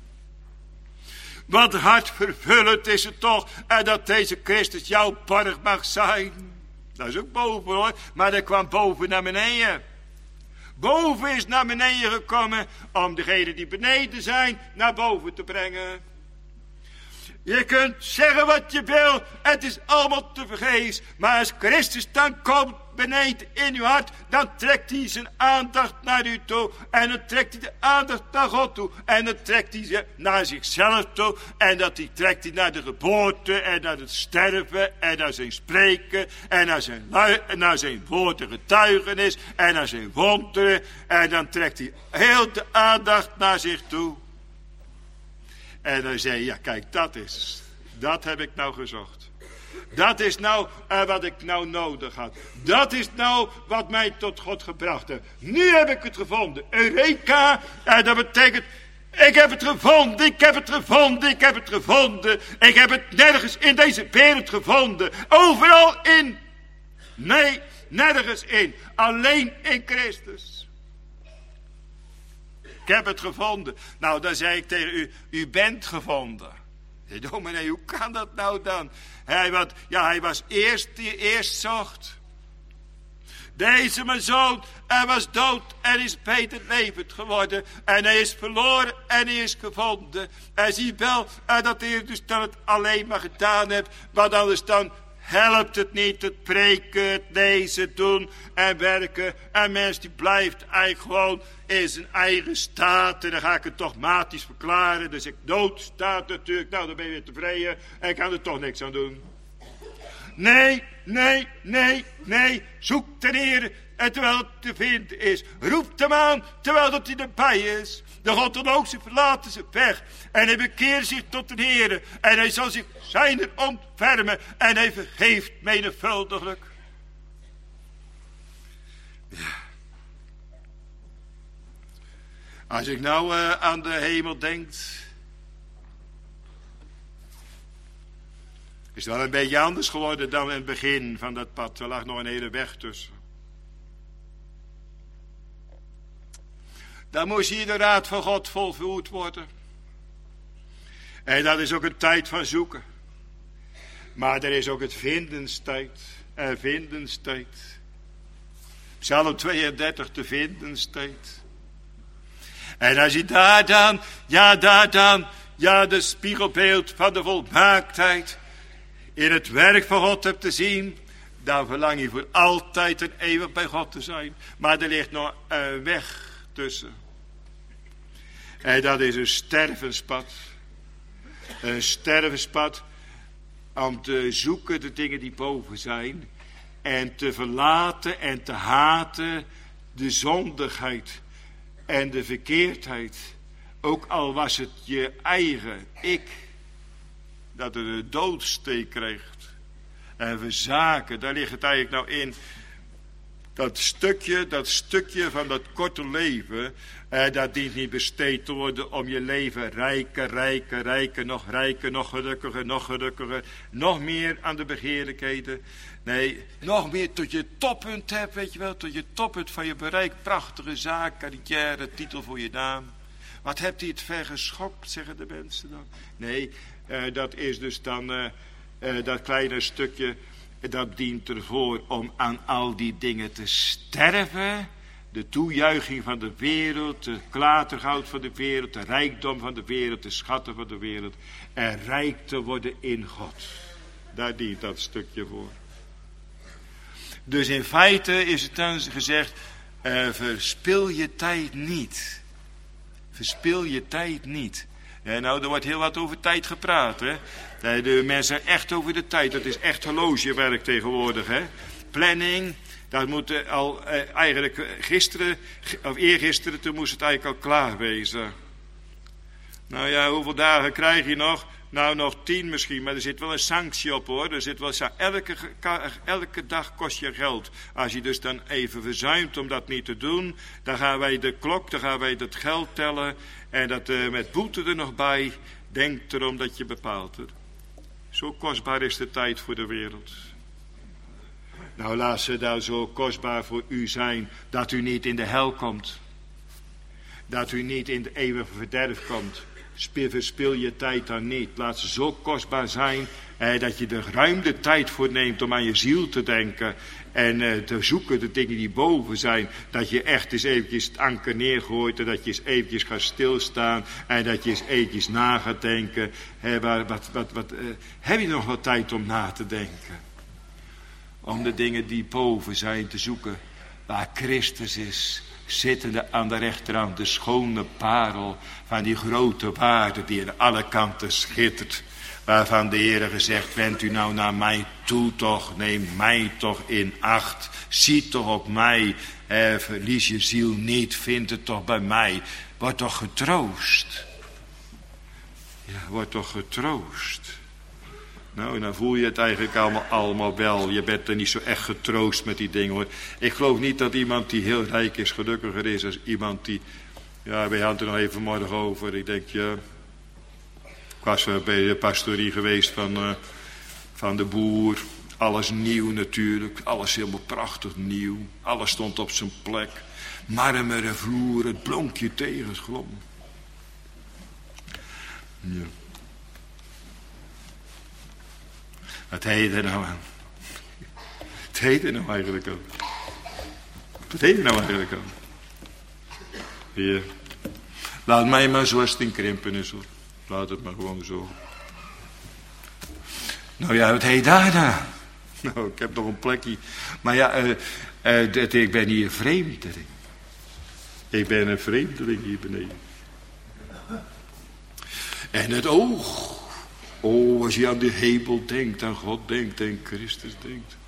Wat hartvervullend is het toch, en dat deze Christus jouw borg mag zijn. Dat is ook boven, hoor, maar dat kwam boven naar beneden. Boven is naar beneden gekomen om degenen die beneden zijn naar boven te brengen. Je kunt zeggen wat je wil, het is allemaal te vergeefs. Maar als Christus dan komt beneden in uw hart, dan trekt hij zijn aandacht naar u toe. En dan trekt hij de aandacht naar God toe. En dan trekt hij ze naar zichzelf toe. En dat hij trekt hij naar de geboorte en naar het sterven en naar zijn spreken. En naar zijn, en naar zijn woorden getuigenis en naar zijn wonderen. En dan trekt hij heel de aandacht naar zich toe. En dan zei je, ja kijk, dat is, dat heb ik nou gezocht. Dat is nou uh, wat ik nou nodig had. Dat is nou wat mij tot God gebracht heeft. Nu heb ik het gevonden. Eureka, uh, dat betekent, ik heb het gevonden, ik heb het gevonden, ik heb het gevonden. Ik heb het nergens in deze wereld gevonden. Overal in. Nee, nergens in. Alleen in Christus. Ik heb het gevonden. Nou, dan zei ik tegen u, u bent gevonden. Ik dacht, meneer, hoe kan dat nou dan? Hij, wat, ja, hij was eerst die eerst zocht. Deze mijn zoon, hij was dood en is beter levend geworden. En hij is verloren en hij is gevonden. En zie wel uh, dat hij dus dan het alleen maar gedaan heeft. Want anders dan helpt het niet, het preken, het lezen, doen en werken. En mens die blijft eigenlijk gewoon in zijn eigen staat. En dan ga ik het dogmatisch verklaren. Dus ik doodstaat natuurlijk. Nou, dan ben je weer tevreden. En ik kan er toch niks aan doen. Nee, nee, nee, nee. Zoek ten Heer. En terwijl het te vinden is. Roep hem aan terwijl dat hij erbij is. De goddelozen verlaten zijn weg. En hij bekeert zich tot de Heer. En hij zal zich zijner ontfermen. En hij vergeeft menigvuldiglijk. Ja. Als ik nou uh, aan de hemel denk. Is het wel een beetje anders geworden dan in het begin van dat pad. Er lag nog een hele weg tussen. Dan moest hier de raad van God volvoerd worden. En dat is ook een tijd van zoeken. Maar er is ook het vindenstijd. En vindenstijd. Psalm tweeëndertig, de vindenstijd. En als je daar dan, ja daar dan, ja de spiegelbeeld van de volmaaktheid in het werk van God hebt te zien, dan verlang je voor altijd en eeuwig bij God te zijn. Maar er ligt nog een weg tussen. En dat is een stervenspad. Een stervenspad om te zoeken de dingen die boven zijn. En te verlaten en te haten de zondigheid en de verkeerdheid. Ook al was het je eigen ik. Dat het een doodsteek krijgt. En verzaken, daar ligt het eigenlijk nou in. dat stukje, dat stukje van dat korte leven, eh, dat dient niet besteed te worden om je leven rijker, rijker, rijker, nog rijker, nog gelukkiger, nog gelukkiger, nog meer aan de begeerlijkheden. Nee, nog meer tot je toppunt hebt, weet je wel, tot je toppunt van je bereik, prachtige zaak, carrière, titel voor je naam. Wat hebt hij het ver geschokt, zeggen de mensen dan? Nee, eh, dat is dus dan eh, eh, dat kleine stukje, dat dient ervoor om aan al die dingen te sterven. De toejuiching van de wereld, de klatergoud van de wereld, de rijkdom van de wereld, de schatten van de wereld. En rijk te worden in God. Daar dient dat stukje voor. Dus in feite is het dan gezegd, uh, verspil je tijd niet. Verspil je tijd niet. Ja, nou, er wordt heel wat over tijd gepraat, hè. De mensen echt over de tijd, dat is echt horlogewerk tegenwoordig, hè. Planning, dat moet al eh, eigenlijk gisteren, of eergisteren, toen moest het eigenlijk al klaar wezen. Nou ja, hoeveel dagen krijg je nog? Nou, nog tien misschien, maar er zit wel een sanctie op, hoor. Er zit wel, elke, elke dag kost je geld. Als je dus dan even verzuimt om dat niet te doen, dan gaan wij de klok, dan gaan wij dat geld tellen en dat uh, met boete er nog bij. Denk erom dat je bepaalt het. Zo kostbaar is de tijd voor de wereld. Nou, laat ze daar zo kostbaar voor u zijn, dat u niet in de hel komt. Dat u niet in de eeuwige verderf komt. Verspil je tijd dan niet. Laat ze zo kostbaar zijn eh, dat je er ruim de tijd voor neemt om aan je ziel te denken. En eh, te zoeken de dingen die boven zijn. Dat je echt eens eventjes het anker neergooit. En dat je eens eventjes gaat stilstaan. En dat je eens eventjes na gaat denken. Eh, waar, wat, wat, wat, eh, heb je nog wat tijd om na te denken? Om de dingen die boven zijn te zoeken. Waar Christus is. Zittende aan de rechterhand, de schone parel van die grote waarde die aan alle kanten schittert. Waarvan de Heer gezegd, wend u nou naar mij toe toch, neem mij toch in acht. Zie toch op mij, eh, verlies je ziel niet, vind het toch bij mij. Word toch getroost. Ja, word toch getroost. Nou, dan voel je het eigenlijk allemaal, allemaal wel. Je bent er niet zo echt getroost met die dingen, hoor. Ik geloof niet dat iemand die heel rijk is gelukkiger is als iemand die... Ja, wij hadden er nog even morgen over. Ik denk, ja... Ik was bij de pastorie geweest van, uh, van de boer. Alles nieuw natuurlijk. Alles helemaal prachtig nieuw. Alles stond op zijn plek. Marmeren vloer, het blonkje tegen het glom. Ja. Wat heet er nou aan? Wat heet er nou eigenlijk aan? Wat heet er nou eigenlijk aan? Hier. Laat mij maar zoals het in krimpen is, hoor. Laat het maar gewoon zo. Nou ja, wat heet daar nou? Nou, ik heb nog een plekje. Maar ja, uh, uh, dat, ik ben hier vreemdeling. Ik ben een vreemdeling hier beneden. En het oog... Oh, als je aan de hemel denkt, aan God denkt, aan Christus denkt.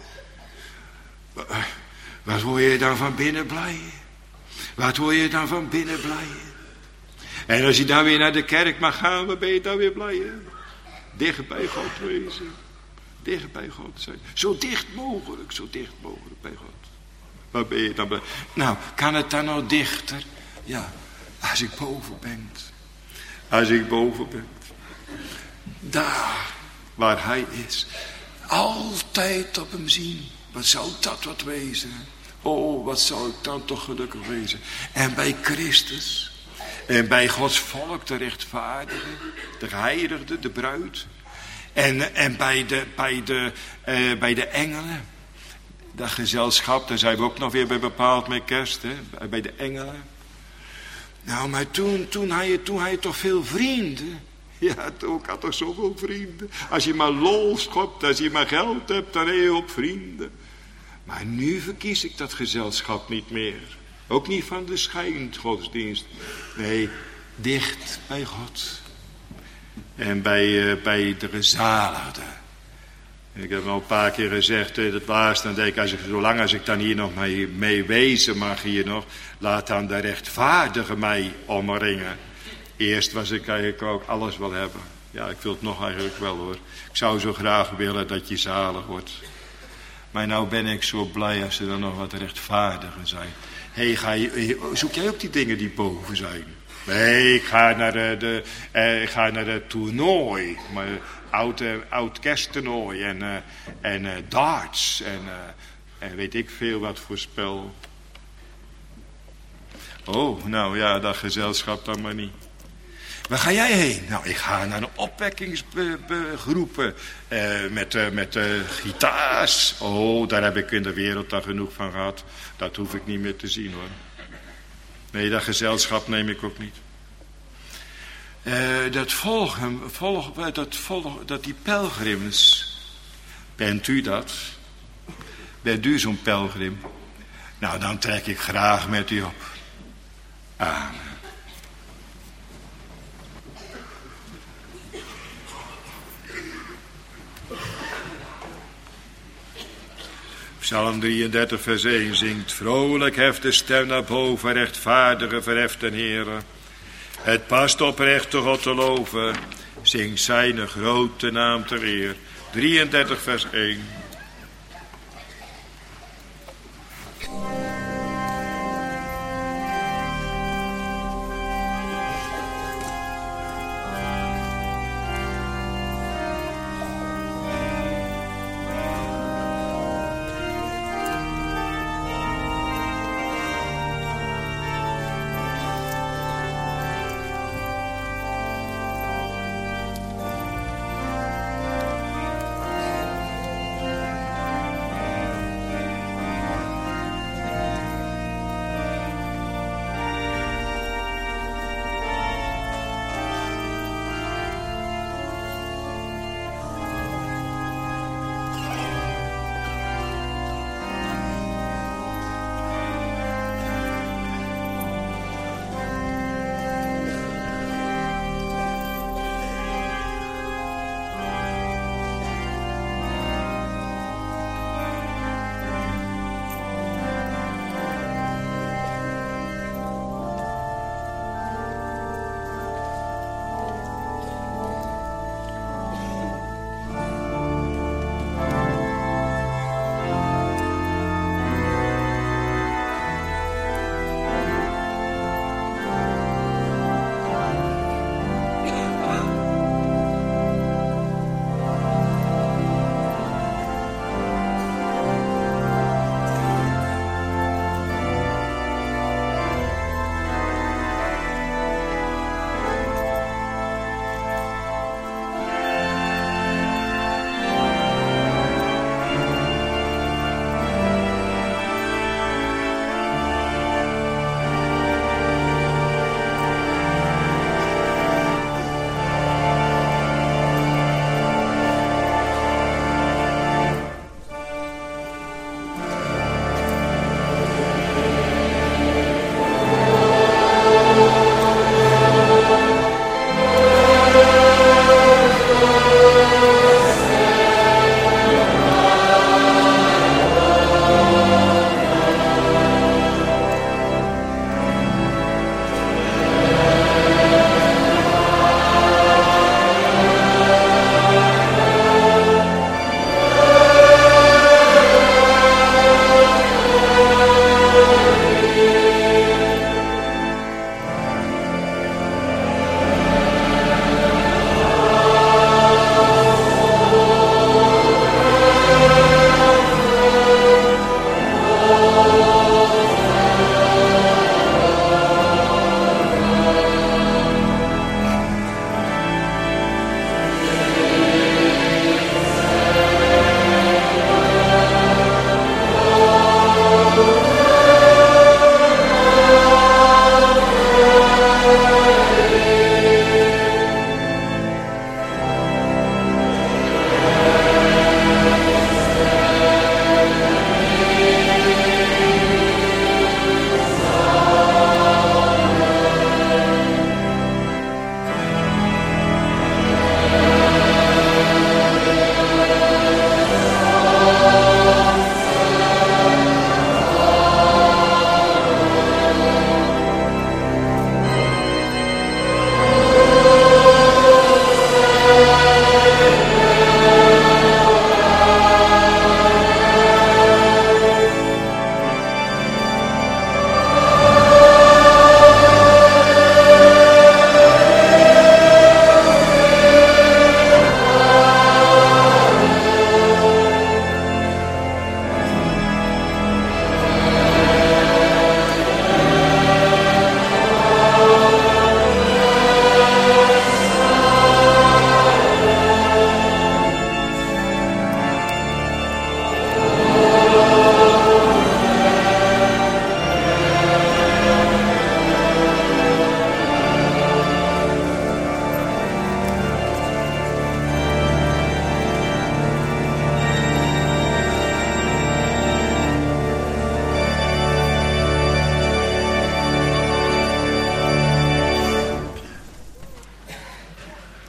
Wat word je dan van binnen blij? Wat word je dan van binnen blij? En als je dan weer naar de kerk mag gaan, wat ben je dan weer blij? Hè? Dicht bij God wezen. Dicht bij God zijn. Zo dicht mogelijk, zo dicht mogelijk bij God. Wat ben je dan blij? Nou, kan het dan nog dichter? Ja, als ik boven ben. Als ik boven ben. Daar waar hij is. Altijd op hem zien. Wat zou dat wat wezen. Oh, wat zou ik dan toch gelukkig wezen. En bij Christus. En bij Gods volk, de rechtvaardige. De geheiligde, de bruid. En, en bij, de, bij, de, uh, bij de engelen. Dat gezelschap, daar zijn we ook nog weer bij bepaald met kerst. Hè? Bij de engelen. Nou, maar toen, toen, had je, toen had je toch veel vrienden. Ja, ik had toch zoveel vrienden. Als je maar lol schopt, als je maar geld hebt, dan heb je op vrienden. Maar nu verkies ik dat gezelschap niet meer. Ook niet van de schijngodsdienst. Nee, dicht bij God. En bij, uh, bij de gezaligde. Ik heb al een paar keer gezegd, uh, dat laatst, dan denk ik, als ik, zolang als ik dan hier nog mee, mee wezen mag hier nog, laat dan de rechtvaardige mij omringen. Eerst was ik eigenlijk ook alles wel hebben. Ja, ik wil het nog eigenlijk wel, hoor. Ik zou zo graag willen dat je zalig wordt. Maar nou ben ik zo blij als ze dan nog wat rechtvaardiger zijn. Hé, hey, ga je, zoek jij ook die dingen die boven zijn? Nee, ik ga naar de, de, eh, ik ga naar de toernooi. Maar oud, uh, oud kersttoernooi en, uh, en uh, darts en, uh, en weet ik veel wat voor spel. Oh, nou ja, dat gezelschap dan maar niet. Waar ga jij heen? Nou, ik ga naar een opwekkingsgroepen uh, met, uh, met uh, gitaars. Oh, daar heb ik in de wereld dan genoeg van gehad. Dat hoef ik niet meer te zien, hoor. Nee, dat gezelschap neem ik ook niet. Uh, dat volgen, volg, dat, volg, dat die pelgrims. Bent u dat? Bent u zo'n pelgrim? Nou, dan trek ik graag met u op. Amen. Psalm drieëndertig vers één zingt: vrolijk heft de stem naar boven, rechtvaardige verheft den Heere. Het past oprecht de God te loven, zingt zijn grote naam ter eer. drieëndertig vers één.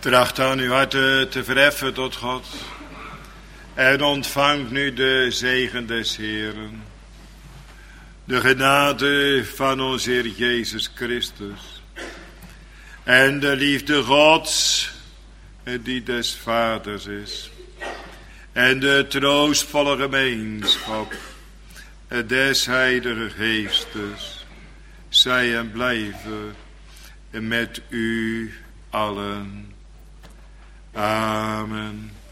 Tracht aan uw harten te verheffen tot God. En ontvangt nu de zegen des Heeren. De genade van onze Heer Jezus Christus. En de liefde Gods, die des Vaders is. En de troostvolle gemeenschap des Heilige Geestes. Zij en blijven met u allen. Amen.